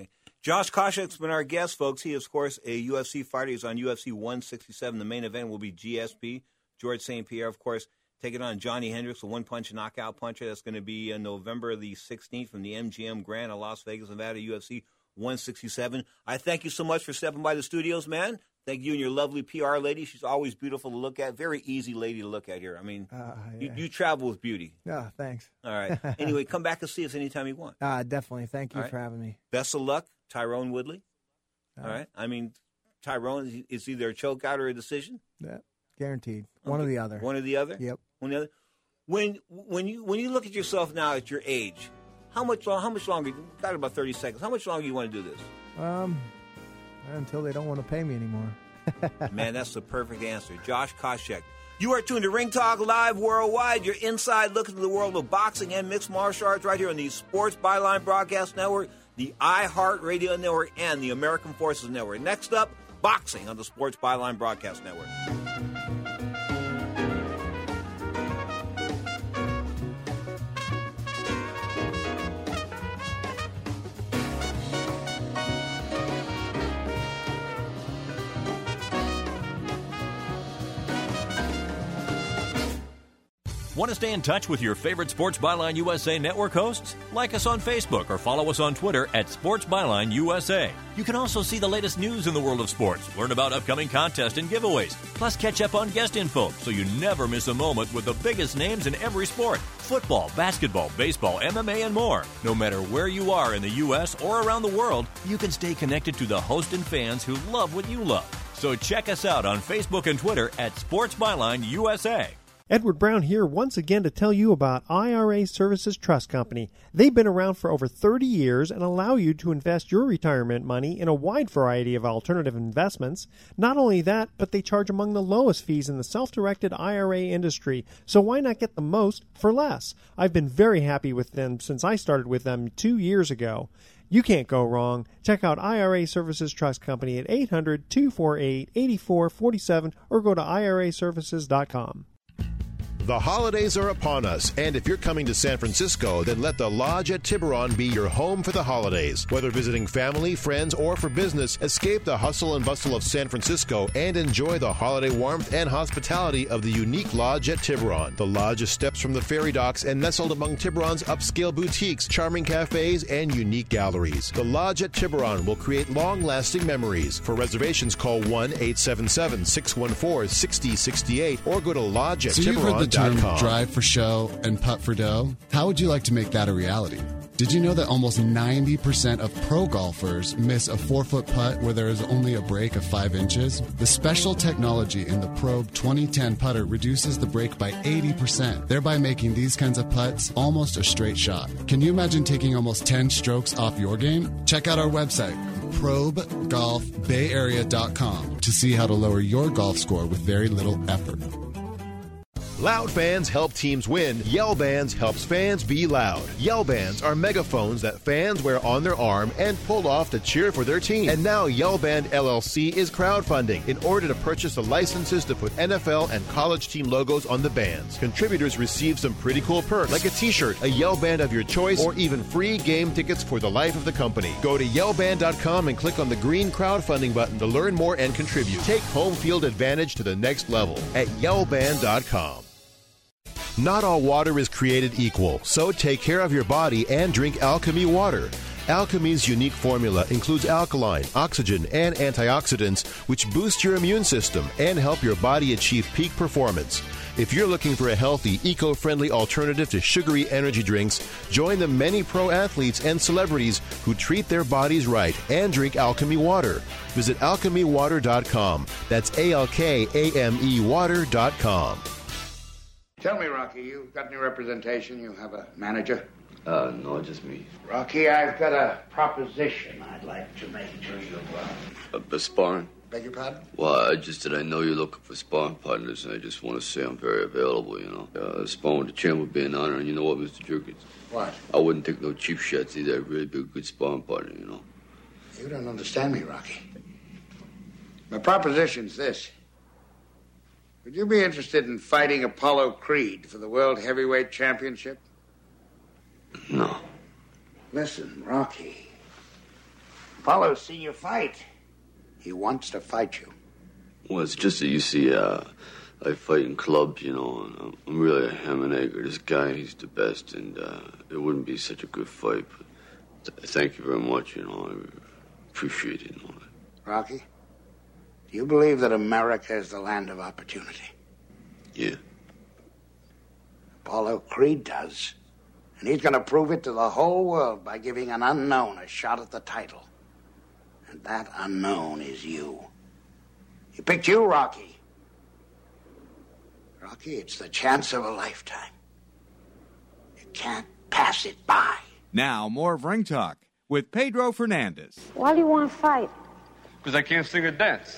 [SPEAKER 5] Josh Koscheck's been our guest, folks. He is, of course, a U F C fighter. He's on U F C one sixty-seven. The main event will be G S P. George Saint Pierre, of course, taking on Johnny Hendricks, a one-punch knockout puncher. That's going to be uh, November the sixteenth from the M G M Grand in Las Vegas, Nevada, U F C one sixty-seven. I thank you so much for stepping by the studios, man. Thank you and your lovely P R lady. She's always beautiful to look at. Very easy lady to look at here. I mean, uh, yeah. you, you travel with beauty.
[SPEAKER 12] No, thanks.
[SPEAKER 5] All right. Anyway, come back and see us anytime you want.
[SPEAKER 12] Uh, definitely. Thank you
[SPEAKER 5] right.
[SPEAKER 12] for having me.
[SPEAKER 5] Best of luck, Tyrone Woodley.
[SPEAKER 12] All
[SPEAKER 5] All right. right. I mean, Tyrone, it's either a chokeout or a decision.
[SPEAKER 12] Yeah, guaranteed. One
[SPEAKER 5] okay.
[SPEAKER 12] or the other.
[SPEAKER 5] One or the other?
[SPEAKER 12] Yep.
[SPEAKER 5] One or the other. When when you when you look at yourself now at your age, how much long, how much longer? Got about thirty seconds. How much longer you want to do this?
[SPEAKER 12] Um, until they don't want to pay me anymore.
[SPEAKER 5] Man, that's the perfect answer. Josh Koscheck. You are tuned to Ring Talk Live Worldwide. Your inside look into the world of boxing and mixed martial arts right here on the Sports Byline Broadcast Network, the iHeartRadio Network, and the American Forces Network. Next up, boxing on the Sports Byline Broadcast Network.
[SPEAKER 21] Want to stay in touch with your favorite Sports Byline U S A network hosts? Like us on Facebook or follow us on Twitter at Sports Byline U S A. You can also see the latest news in the world of sports, learn about upcoming contests and giveaways, plus catch up on guest info so you never miss a moment with the biggest names in every sport. Football, basketball, baseball, M M A, and more. No matter where you are in the U S or around the world, you can stay connected to the hosts and fans who love what you love. So check us out on Facebook and Twitter at Sports Byline U S A.
[SPEAKER 22] Edward Brown here once again to tell you about I R A Services Trust Company. They've been around for over thirty years and allow you to invest your retirement money in a wide variety of alternative investments. Not only that, but they charge among the lowest fees in the self-directed I R A industry, so why not get the most for less? I've been very happy with them since I started with them two years ago. You can't go wrong. Check out I R A Services Trust Company at eight hundred, two four eight, eight four four seven or go to I R A services dot com.
[SPEAKER 23] The holidays are upon us, and if you're coming to San Francisco, then let the Lodge at Tiburon be your home for the holidays. Whether visiting family, friends, or for business, escape the hustle and bustle of San Francisco and enjoy the holiday warmth and hospitality of the unique Lodge at Tiburon. The Lodge is steps from the ferry docks and nestled among Tiburon's upscale boutiques, charming cafes, and unique galleries. The Lodge at Tiburon will create long-lasting memories. For reservations, call one eight seven seven, six one four, six zero six eight or go to lodge at tiburon dot com.
[SPEAKER 24] Term drive for show and putt for dough? How would you like to make that a reality? Did you know that almost ninety percent of pro golfers miss a four-foot putt where there is only a break of five inches? The special technology in the Probe twenty ten putter reduces the break by eighty percent, thereby making these kinds of putts almost a straight shot. Can you imagine taking almost ten strokes off your game? Check out our website, probe golf bay area dot com, to see how to lower your golf score with very little effort.
[SPEAKER 23] Loud fans help teams win. Yell Bands helps fans be loud. Yell Bands are megaphones that fans wear on their arm and pull off to cheer for their team. And now Yell Band L L C is crowdfunding in order to purchase the licenses to put N F L and college team logos on the bands. Contributors receive some pretty cool perks, like a t-shirt, a Yell Band of your choice, or even free game tickets for the life of the company. Go to yell band dot com and click on the green crowdfunding button to learn more and contribute. Take home field advantage to the next level at yell band dot com. Not all water is created equal, so take care of your body and drink Alchemy water. Alchemy's unique formula includes alkaline, oxygen, and antioxidants, which boost your immune system and help your body achieve peak performance. If you're looking for a healthy, eco-friendly alternative to sugary energy drinks, join the many pro athletes and celebrities who treat their bodies right and drink Alchemy water. Visit alchemy water dot com. That's A L K A M E water dot com.
[SPEAKER 25] Tell me, Rocky, you got any representation? You have a manager?
[SPEAKER 26] Uh, no, just me.
[SPEAKER 25] Rocky, I've got a proposition I'd like to make to you.
[SPEAKER 26] Uh, uh, sparring?
[SPEAKER 25] Beg your pardon?
[SPEAKER 26] Well, I just said I know you're looking for sparring partners, and I just want to say I'm very available, you know. Uh, sparring with the champ would be an honor, and you know what, Mister Jerkins?
[SPEAKER 25] What?
[SPEAKER 26] I wouldn't take no cheap shots either. I'd really be a good sparring partner, you know.
[SPEAKER 25] You don't understand me, Rocky. My proposition's this. Would you be interested in fighting Apollo Creed for the World Heavyweight Championship?
[SPEAKER 26] No.
[SPEAKER 25] Listen, Rocky. Apollo's seen you fight. He wants to fight you.
[SPEAKER 26] Well, it's just that you see, uh, I fight in clubs, you know, and I'm really a ham and egg. This guy, he's the best, and uh, it wouldn't be such a good fight. But th- thank you very much, you know, I appreciate it. You know.
[SPEAKER 25] Rocky, do you believe that America is the land of opportunity?
[SPEAKER 26] Yeah.
[SPEAKER 25] Apollo Creed does. And he's going to prove it to the whole world by giving an unknown a shot at the title. And that unknown is you. He picked you, Rocky. Rocky, it's the chance of a lifetime. You can't pass it by.
[SPEAKER 1] Now, more of Ring Talk with Pedro Fernandez.
[SPEAKER 18] Why do you want to fight?
[SPEAKER 2] Because I can't sing or dance.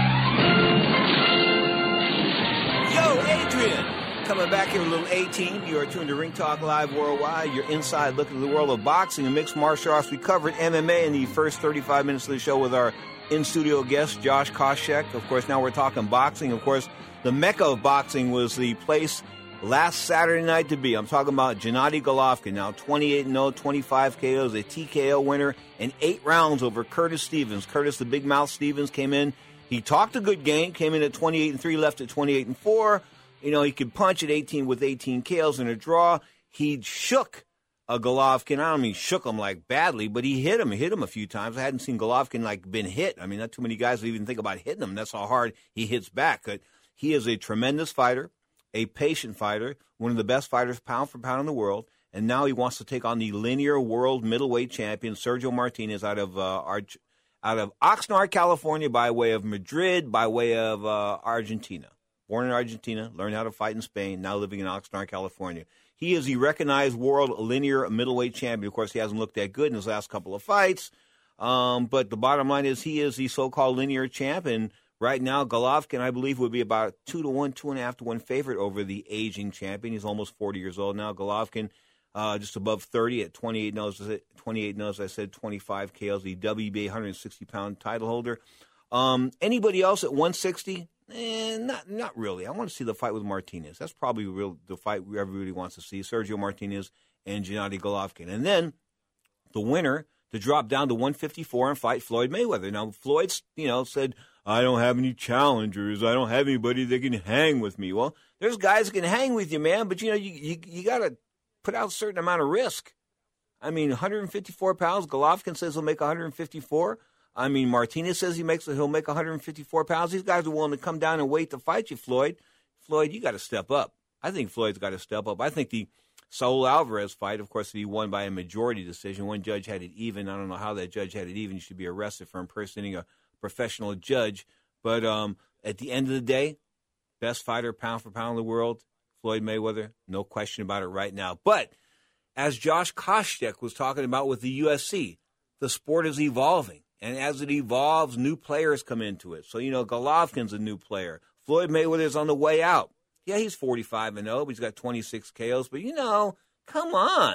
[SPEAKER 5] Yo, Adrian! Coming back here with a little eighteen. You are tuned to Ring Talk Live Worldwide. Your inside look into the world of boxing and mixed martial arts. We covered M M A in the first thirty-five minutes of the show with our in-studio guest, Josh Koscheck. Of course, now we're talking boxing. Of course, the mecca of boxing was the place last Saturday night to be. I'm talking about Gennady Golovkin, now twenty-eight and oh, twenty-five K Os, a T K O winner, and eight rounds over Curtis Stevens. Curtis, the big mouth Stevens, came in. He talked a good game, came in at twenty-eight and three, left at twenty-eight and four. You know, he could punch at eighteen with eighteen K Os in a draw. He shook a Golovkin. I don't mean shook him like badly, but he hit him. He hit him a few times. I hadn't seen Golovkin like been hit. I mean, not too many guys would even think about hitting him. That's how hard he hits back. But he is a tremendous fighter, a patient fighter, one of the best fighters pound for pound in the world. And now he wants to take on the linear world middleweight champion, Sergio Martinez, out of uh, Arge- out of Oxnard, California, by way of Madrid, by way of uh, Argentina. Born in Argentina, learned how to fight in Spain, now living in Oxnard, California. He is the recognized world linear middleweight champion. Of course, he hasn't looked that good in his last couple of fights. Um, but the bottom line is he is the so-called linear champ. And right now, Golovkin, I believe, would be about two to one, two and a half to one favorite over the aging champion. He's almost forty years old now. Golovkin, uh, just above thirty at twenty-eight nose, twenty-eight nose, I said twenty-five K Os, the W B A one hundred sixty pound title holder. Um, anybody else at one sixty? Eh, not not really. I want to see the fight with Martinez. That's probably real the fight everybody wants to see, Sergio Martinez and Gennady Golovkin. And then the winner to drop down to one fifty-four and fight Floyd Mayweather. Now, Floyd's, you know, said, I don't have any challengers. I don't have anybody that can hang with me. Well, there's guys that can hang with you, man, but, you know, you, you, you got to put out a certain amount of risk. I mean, one hundred fifty-four pounds. Golovkin says he'll make one hundred fifty-four. I mean, Martinez says he makes he'll make one hundred fifty-four pounds. These guys are willing to come down and wait to fight you, Floyd. Floyd, you got to step up. I think Floyd's got to step up. I think the Saul Alvarez fight, of course, he won by a majority decision. One judge had it even. I don't know how that judge had it even. You should be arrested for impersonating a professional judge. But um, at the end of the day, best fighter pound for pound in the world, Floyd Mayweather, no question about it right now. But as Josh Koscheck was talking about with the U F C, the sport is evolving. And as it evolves, new players come into it. So, you know, Golovkin's a new player. Floyd Mayweather's on the way out. Yeah, he's forty-five and oh, but he's got twenty-six K Os. But, you know, come on.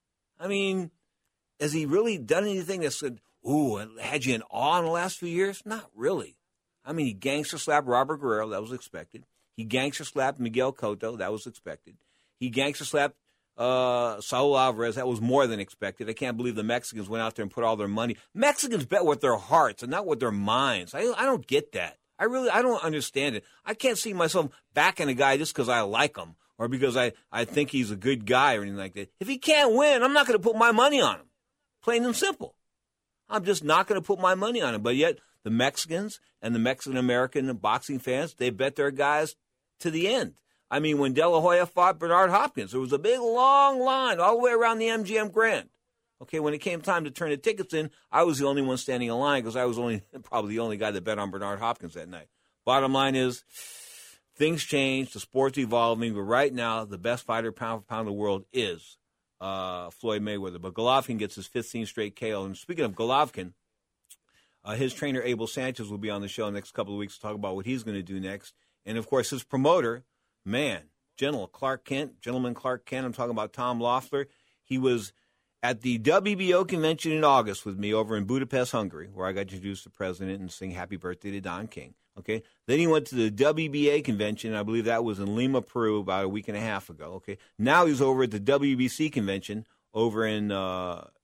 [SPEAKER 5] I mean, has he really done anything that said, ooh, had you in awe in the last few years? Not really. I mean, he gangster slapped Robert Guerrero. That was expected. He gangster slapped Miguel Cotto. That was expected. He gangster slapped Uh, Saul Alvarez. That was more than expected. I can't believe the Mexicans went out there and put all their money. Mexicans bet with their hearts and not with their minds. I, I don't get that. I really, I don't understand it. I can't see myself backing a guy just because I like him or because I, I think he's a good guy or anything like that. If he can't win, I'm not going to put my money on him. Plain and simple. I'm just not going to put my money on him. But yet the Mexicans and the Mexican-American boxing fans, they bet their guys to the end. I mean, when De La Hoya fought Bernard Hopkins, there was a big, long line all the way around the M G M Grand. Okay, when it came time to turn the tickets in, I was the only one standing in line because I was only probably the only guy that bet on Bernard Hopkins that night. Bottom line is, things change, the sport's evolving, but right now, the best fighter pound for pound in the world is uh, Floyd Mayweather. But Golovkin gets his fifteenth straight K O. And speaking of Golovkin, uh, his trainer, Abel Sanchez, will be on the show in the next couple of weeks to talk about what he's going to do next. And, of course, his promoter, man, General Clark Kent, Gentleman Clark Kent, I'm talking about Tom Loeffler. He was at the W B O convention in August with me over in Budapest, Hungary, where I got to introduce the president and sing happy birthday to Don King. Okay. Then he went to the W B A convention. I believe that was in Lima, Peru, about a week and a half ago. Okay. Now he's over at the W B C convention over in uh,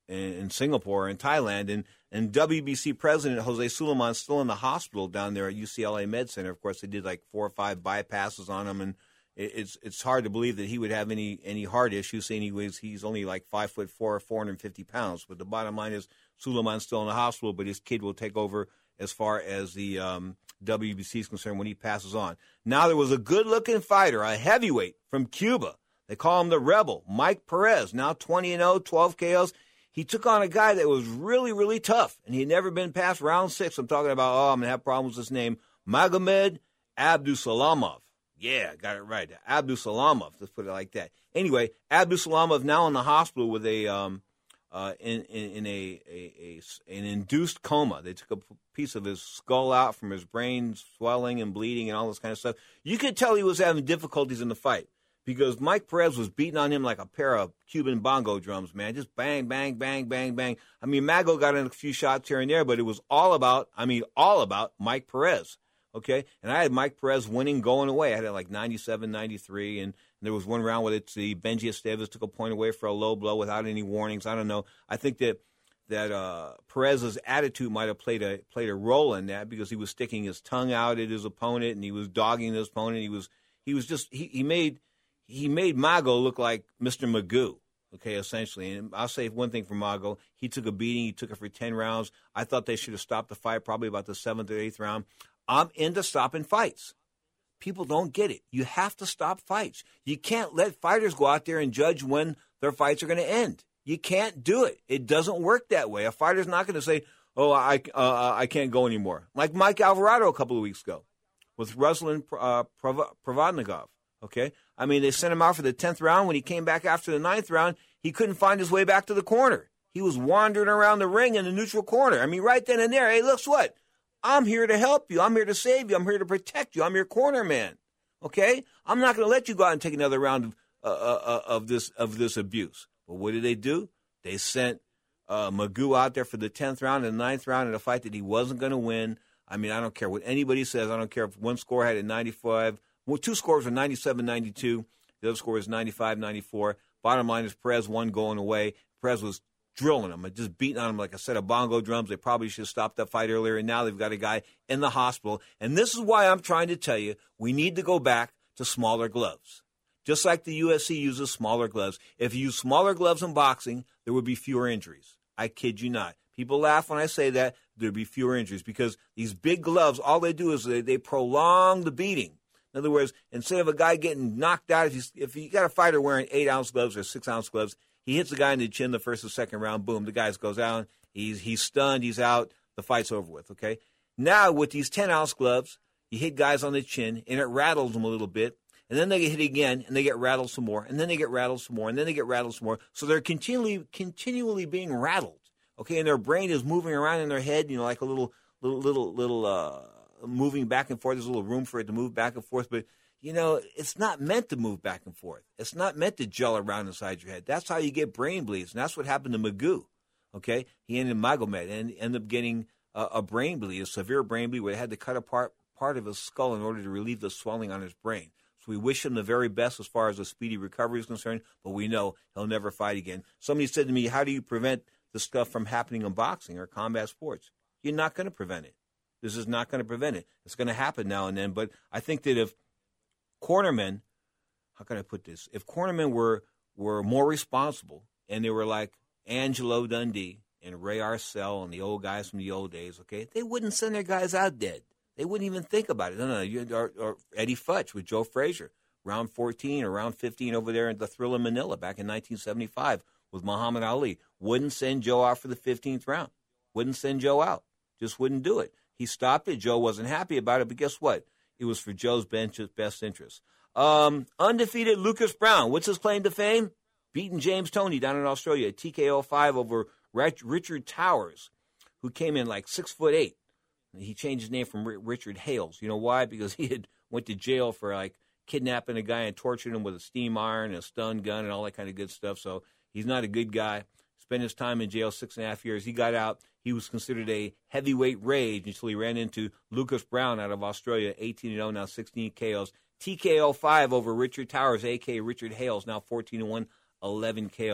[SPEAKER 5] in, in Singapore and Thailand. And, and W B C president Jose Sulaiman is still in the hospital down there at U C L A Med Center. Of course, they did like four or five bypasses on him, and it, it's it's hard to believe that he would have any any heart issues. Seeing he was, he's only like five foot four, four hundred fifty pounds. But the bottom line is Sulaiman's still in the hospital, but his kid will take over as far as the um, W B C is concerned when he passes on. Now there was a good-looking fighter, a heavyweight from Cuba. They call him the Rebel, Mike Perez, now twenty and oh, twelve K Os. He took on a guy that was really, really tough, and he had never been past round six. I'm talking about, oh, I'm going to have problems with his name, Magomed Abdusalamov. Yeah, got it right. Abdusalamov, let's put it like that. Anyway, Abdusalamov now in the hospital with a um, uh, in, in, in a, a, a an induced coma. They took a piece of his skull out from his brain, swelling and bleeding and all this kind of stuff. You could tell he was having difficulties in the fight because Mike Perez was beating on him like a pair of Cuban bongo drums, man. Just bang, bang, bang, bang, bang. I mean, Mago got in a few shots here and there, but it was all about, I mean, all about Mike Perez. Okay, and I had Mike Perez winning going away. I had it like ninety-seven ninety-three, and there was one round where it's the Benji Esteves took a point away for a low blow without any warnings. I don't know. I think that that uh, Perez's attitude might have played a played a role in that because he was sticking his tongue out at his opponent and he was dogging his opponent. He was he was just he, he made he made Mago look like Mister Magoo. Okay, essentially. And I'll say one thing for Mago. He took a beating. He took it for ten rounds. I thought they should have stopped the fight probably about the seventh or eighth round. I'm into stopping fights. People don't get it. You have to stop fights. You can't let fighters go out there and judge when their fights are going to end. You can't do it. It doesn't work that way. A fighter's not going to say, oh, I uh, I can't go anymore. Like Mike Alvarado a couple of weeks ago with Ruslan uh, Provodnikov. Okay? I mean, they sent him out for the tenth round. When he came back after the ninth round, he couldn't find his way back to the corner. He was wandering around the ring in the neutral corner. I mean, right then and there, hey, look what? I'm here to help you. I'm here to save you. I'm here to protect you. I'm your corner man. Okay? I'm not going to let you go out and take another round of uh, uh, of this of this abuse. But what did they do? They sent uh, Magoo out there for the tenth round and the ninth round in a fight that he wasn't going to win. I mean, I don't care what anybody says. I don't care if one score had a ninety-five. Well, two scores were ninety-seven ninety-two. The other score was ninety-five ninety-four. Bottom line is Perez won going away. Perez was drilling him and just beating on him like a set of bongo drums. They probably should have stopped that fight earlier, and now they've got a guy in the hospital. And this is why I'm trying to tell you we need to go back to smaller gloves. Just like the U F C uses smaller gloves. If you use smaller gloves in boxing, there would be fewer injuries. I kid you not. People laugh when I say that. There would be fewer injuries because these big gloves, all they do is they, they prolong the beating. In other words, instead of a guy getting knocked out, if you, if you got a fighter wearing eight-ounce gloves or six-ounce gloves, he hits the guy in the chin the first or second round, boom, the guy goes out, he's he's stunned, he's out, the fight's over with, okay? Now, with these ten-ounce gloves, you hit guys on the chin, and it rattles them a little bit, and then they get hit again, and they get rattled some more, and then they get rattled some more, and then they get rattled some more. So they're continually continually being rattled, okay? And their brain is moving around in their head, you know, like a little, little, little, little uh, moving back and forth. There's a little room for it to move back and forth, but you know, it's not meant to move back and forth. It's not meant to gel around inside your head. That's how you get brain bleeds, and that's what happened to Magoo, okay? He ended Magomed and ended up getting a, a brain bleed, a severe brain bleed where they had to cut apart part of his skull in order to relieve the swelling on his brain. So we wish him the very best as far as a speedy recovery is concerned, but we know he'll never fight again. Somebody said to me, how do you prevent the stuff from happening in boxing or combat sports? You're not going to prevent it. This is not going to prevent it. It's going to happen now and then, but I think that if cornermen, how can I put this? If cornermen were were more responsible and they were like Angelo Dundee and Ray Arcel and the old guys from the old days, okay, they wouldn't send their guys out dead. They wouldn't even think about it. No, no, no. Or, or Eddie Futch with Joe Frazier, round fourteen or round fifteen over there in the Thrill in Manila back in nineteen seventy-five with Muhammad Ali. Wouldn't send Joe out for the fifteenth round. Wouldn't send Joe out. Just wouldn't do it. He stopped it. Joe wasn't happy about it, but guess what? It was for Joe's best interest. Um, undefeated Lucas Brown. What's his claim to fame? Beating James Toney down in Australia. T K O five over Richard Towers, who came in like six foot eight. He changed his name from Richard Hales. You know why? Because he had went to jail for like kidnapping a guy and torturing him with a steam iron and a stun gun and all that kind of good stuff. So he's not a good guy. Spent his time in jail six and a half years. He got out. He was considered a heavyweight rage until he ran into Lucas Brown out of Australia, eighteen and oh, now sixteen K Os. T K O five over Richard Towers, a k a. Richard Hales, now fourteen and one, eleven K Os.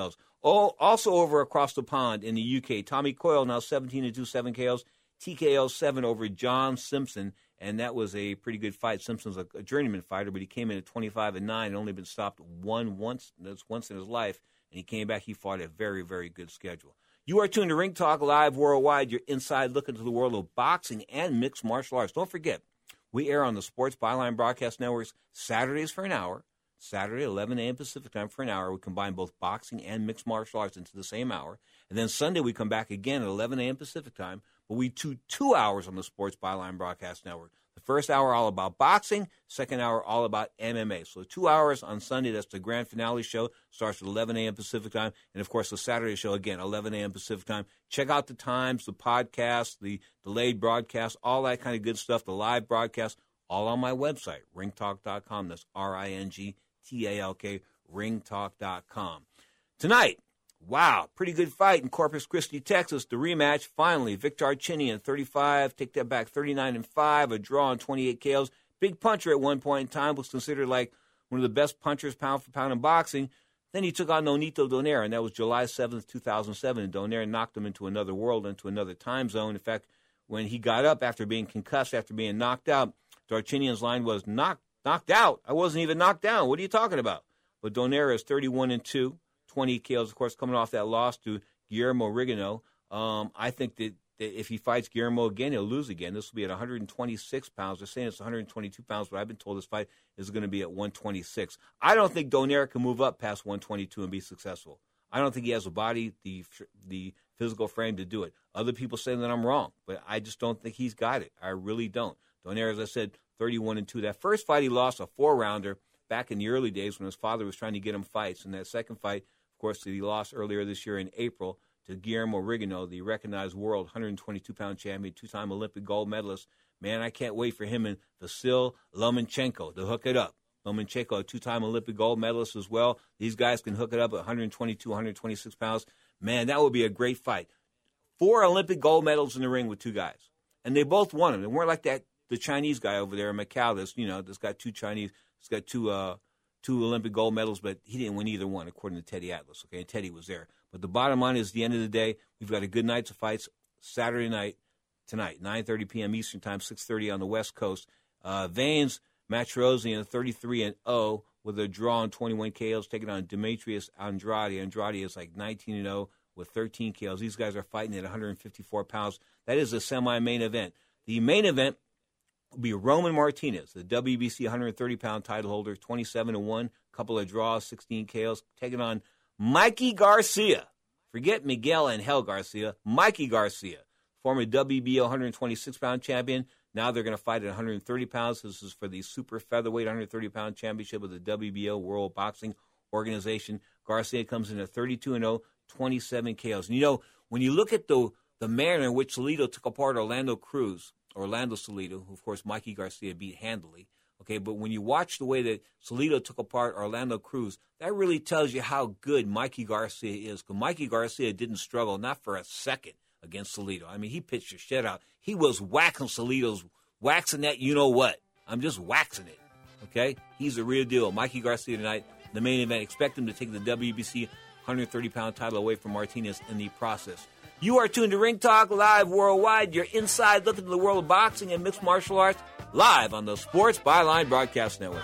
[SPEAKER 5] Oh, also over across the pond in the U K, Tommy Coyle now seventeen and two, seven K Os. T K O seven over John Simpson, and that was a pretty good fight. Simpson's a, a journeyman fighter, but he came in at twenty-five and nine and only been stopped one once. That's once in his life, and he came back. He fought a very, very good schedule. You are tuned to Ring Talk Live Worldwide, your inside look into the world of boxing and mixed martial arts. Don't forget, we air on the Sports Byline Broadcast Networks Saturdays for an hour. Saturday, eleven a.m. Pacific time for an hour. We combine both boxing and mixed martial arts into the same hour. And then Sunday, we come back again at eleven a.m. Pacific time. But we do two hours on the Sports Byline Broadcast Network. The first hour all about boxing, second hour all about M M A. So two hours on Sunday, that's the grand finale show, starts at eleven a.m. Pacific time. And, of course, the Saturday show, again, eleven a.m. Pacific time. Check out the times, the podcast, the delayed broadcast, all that kind of good stuff, the live broadcast, all on my website, ring talk dot com. That's R I N G T A L K, ring talk dot com. Tonight, wow, pretty good fight in Corpus Christi, Texas. The rematch, finally, Victor Archinian, thirty-five, take that back, thirty-nine and five, a draw on twenty-eight K Os. Big puncher at one point in time, was considered like one of the best punchers pound for pound in boxing. Then he took on Nonito Donaire, and that was July seventh, two thousand seven. And Donaire knocked him into another world, into another time zone. In fact, when he got up after being concussed, after being knocked out, Archinian's line was, knocked, knocked out? I wasn't even knocked down. What are you talking about? But Donaire is thirty-one and two. twenty K Os, of course, coming off that loss to Guillermo Rigondeaux. Um, I think that, that if he fights Guillermo again, he'll lose again. This will be at one hundred twenty-six pounds. They're saying it's one hundred twenty-two pounds, but I've been told this fight is going to be at one twenty-six. I don't think Donaire can move up past one twenty-two and be successful. I don't think he has the body, the the physical frame to do it. Other people say that I'm wrong, but I just don't think he's got it. I really don't. Donaire, as I said, thirty-one and two. That first fight he lost, a four-rounder, back in the early days when his father was trying to get him fights. And that second fight, of course, he lost earlier this year in April to Guillermo Rigondeaux, the recognized world one hundred twenty-two pound champion, two-time Olympic gold medalist. Man, I can't wait for him and Vasil Lomachenko to hook it up. Lomachenko, a two-time Olympic gold medalist as well. These guys can hook it up at one hundred twenty-two, one hundred twenty-six pounds. Man, that would be a great fight. Four Olympic gold medals in the ring with two guys. And they both won them. They weren't like that, the Chinese guy over there in Macau, that's, you know, that's got two Chinese, it's got two uh, two Olympic gold medals, but he didn't win either one, according to Teddy Atlas. Okay, and Teddy was there. But the bottom line is, at the end of the day, we've got a good night of fights Saturday night, tonight, nine thirty p.m. Eastern Time, six thirty on the West Coast. Uh, Vanes Matrosian, thirty-three and oh, with a draw on twenty-one K Os, taking on Demetrius Andrade. Andrade is like nineteen and oh with thirteen K Os. These guys are fighting at one hundred fifty-four pounds. That is a semi-main event. The main event will be Roman Martinez, the W B C one hundred thirty pound title holder, twenty-seven and one, couple of draws, sixteen K Os, taking on Mikey Garcia. Forget Miguel Angel Garcia. Mikey Garcia, former W B O one hundred twenty-six pound champion. Now they're going to fight at one hundred thirty pounds. This is for the super featherweight one hundred thirty pound championship of the W B O World Boxing Organization. Garcia comes in at thirty-two and oh, twenty-seven K Os. And you know, when you look at the the manner in which Salido took apart Orlando Cruz, Orlando Salido, who, of course, Mikey Garcia beat handily. Okay, but when you watch the way that Salido took apart Orlando Cruz, that really tells you how good Mikey Garcia is. Because Mikey Garcia didn't struggle, not for a second, against Salido. I mean, he pitched your shit out. He was whacking Salido's, waxing that you-know-what. I'm just waxing it, okay? He's the real deal. Mikey Garcia tonight, the main event. Expect him to take the W B C one hundred thirty pound title away from Martinez in the process. You are tuned to Ring Talk Live Worldwide, your inside look into the world of boxing and mixed martial arts, live on the Sports Byline Broadcast Network.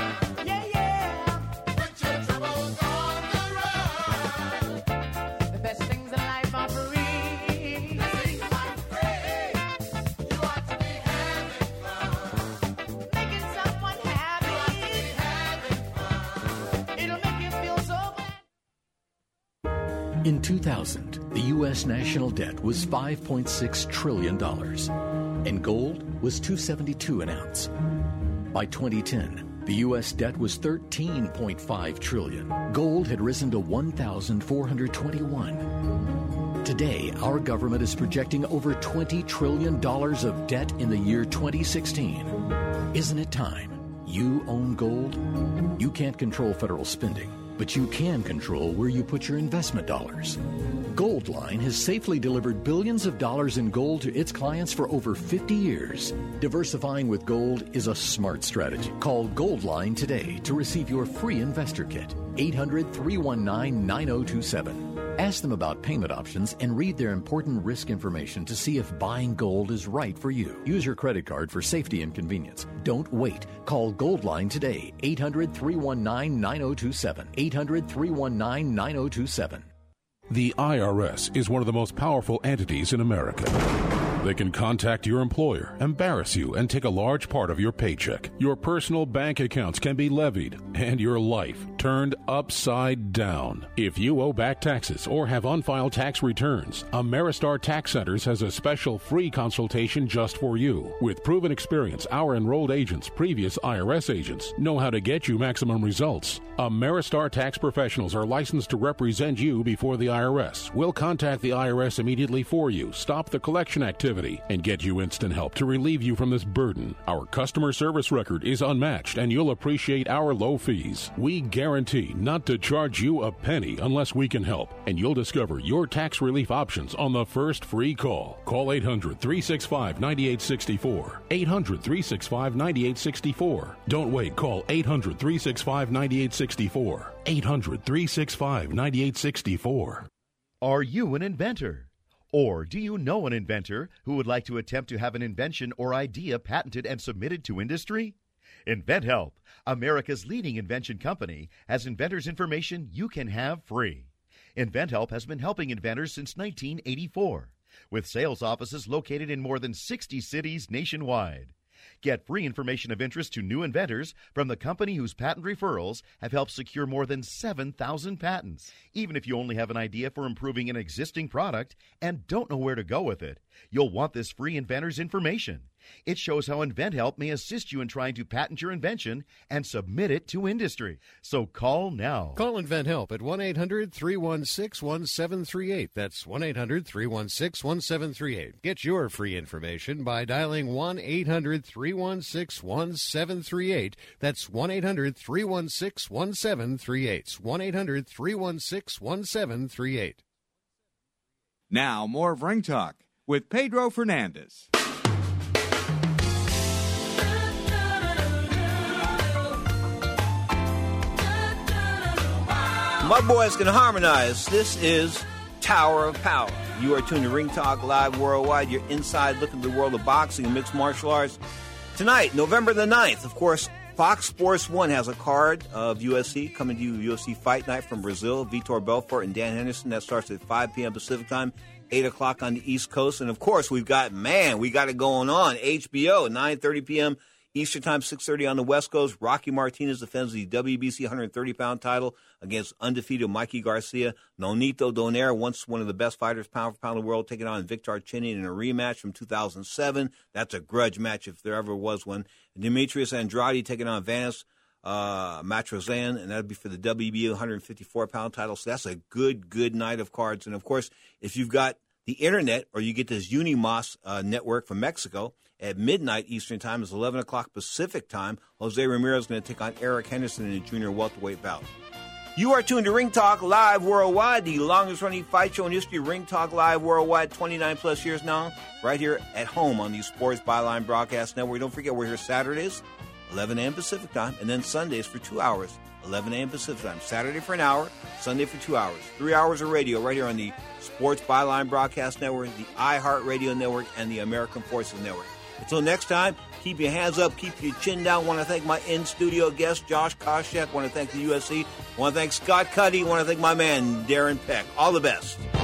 [SPEAKER 3] In two thousand, the U S national debt was five point six trillion dollars, and gold was two seventy-two an ounce. By twenty ten, the U S debt was thirteen point five trillion dollars. Gold had risen to one thousand four hundred twenty-one. Today, our government is projecting over twenty trillion dollars of debt in the year twenty sixteen. Isn't it time you own gold? You can't control federal spending, but you can control where you put your investment dollars. Goldline has safely delivered billions of dollars in gold to its clients for over fifty years. Diversifying with gold is a smart strategy. Call Goldline today to receive your free investor kit. eight hundred, three one nine, nine oh two seven. Ask them about payment options and read their important risk information to see if buying gold is right for you. Use your credit card for safety and convenience. Don't wait. Call Goldline today, eight hundred, three one nine, nine oh two seven, eight hundred, three one nine, nine oh two seven.
[SPEAKER 6] The I R S is one of the most powerful entities in America. They can contact your employer, embarrass you, and take a large part of your paycheck. Your personal bank accounts can be levied, and your life turned upside down. If you owe back taxes or have unfiled tax returns, Ameristar Tax Centers has a special free consultation just for you. With proven experience, our enrolled agents, previous I R S agents, know how to get you maximum results. Ameristar Tax Professionals are licensed to represent you before the I R S. We'll contact the I R S immediately for you, stop the collection activity, and get you instant help to relieve you from this burden. Our customer service record is unmatched, and you'll appreciate our low fees. We guarantee not to charge you a penny unless we can help, and you'll discover your tax relief options on the first free call. Call eight hundred, three six five, nine eight six four. eight hundred, three six five, nine eight six four. Don't wait. Call eight hundred, three six five, nine eight six four. eight hundred, three six five, nine eight six four.
[SPEAKER 7] Are you an inventor? Or do you know an inventor who would like to attempt to have an invention or idea patented and submitted to industry? InventHelp, America's leading invention company, has inventors' information you can have free. InventHelp has been helping inventors since nineteen eighty-four, with sales offices located in more than sixty cities nationwide. Get free information of interest to new inventors from the company whose patent referrals have helped secure more than seven thousand patents. Even if you only have an idea for improving an existing product and don't know where to go with it, you'll want this free inventor's information. It shows how InventHelp may assist you in trying to patent your invention and submit it to industry. So call now.
[SPEAKER 8] Call InventHelp at one eight hundred, three one six, one seven three eight. That's one eight hundred, three one six, one seven three eight. Get your free information by dialing one eight hundred, three one six, one seven three eight. That's one eight hundred, three one six, one seven three eight. one eight hundred, three one six, one seven three eight.
[SPEAKER 1] Now, more of Ring Talk with Pedro Fernandez.
[SPEAKER 5] My boys can harmonize. This is Tower of Power. You are tuned to Ring Talk Live Worldwide, your inside look at the world of boxing and mixed martial arts. Tonight, November the ninth, of course, Fox Sports one has a card of U F C coming to you, U F C Fight Night from Brazil, Vitor Belfort and Dan Henderson. That starts at five p.m. Pacific time, eight o'clock on the East Coast. And, of course, we've got, man, we got it going on. H B O, nine thirty p.m. Eastern time, six thirty on the West Coast. Rocky Martinez defends the W B C one thirty pound title against undefeated Mikey Garcia. Nonito Donaire, once one of the best fighters pound for pound in the world, taking on Victor Chinian in a rematch from two thousand seven. That's a grudge match if there ever was one. Demetrius Andrade taking on Vanis uh, Matrosyan, and that would be for the W B C one fifty-four pound title. So that's a good, good night of cards. And, of course, if you've got the Internet or you get this Unimos uh, network from Mexico, at midnight Eastern time is eleven o'clock Pacific time. Jose Ramirez is going to take on Eric Henderson in the junior welterweight bout. You are tuned to Ring Talk Live Worldwide, the longest-running fight show in history. Ring Talk Live Worldwide, twenty-nine plus years now, right here at home on the Sports Byline Broadcast Network. Don't forget, we're here Saturdays, eleven a.m. Pacific time, and then Sundays for two hours, eleven a.m. Pacific time. Saturday for an hour, Sunday for two hours. Three hours of radio right here on the Sports Byline Broadcast Network, the iHeartRadio Network, and the American Forces Network. Until next time, keep your hands up, keep your chin down. Want to thank my in-studio guest, Josh Koscheck. Want to thank the U F C. Want to thank Scott Cuddy. Want to thank my man, Darren Peck. All the best.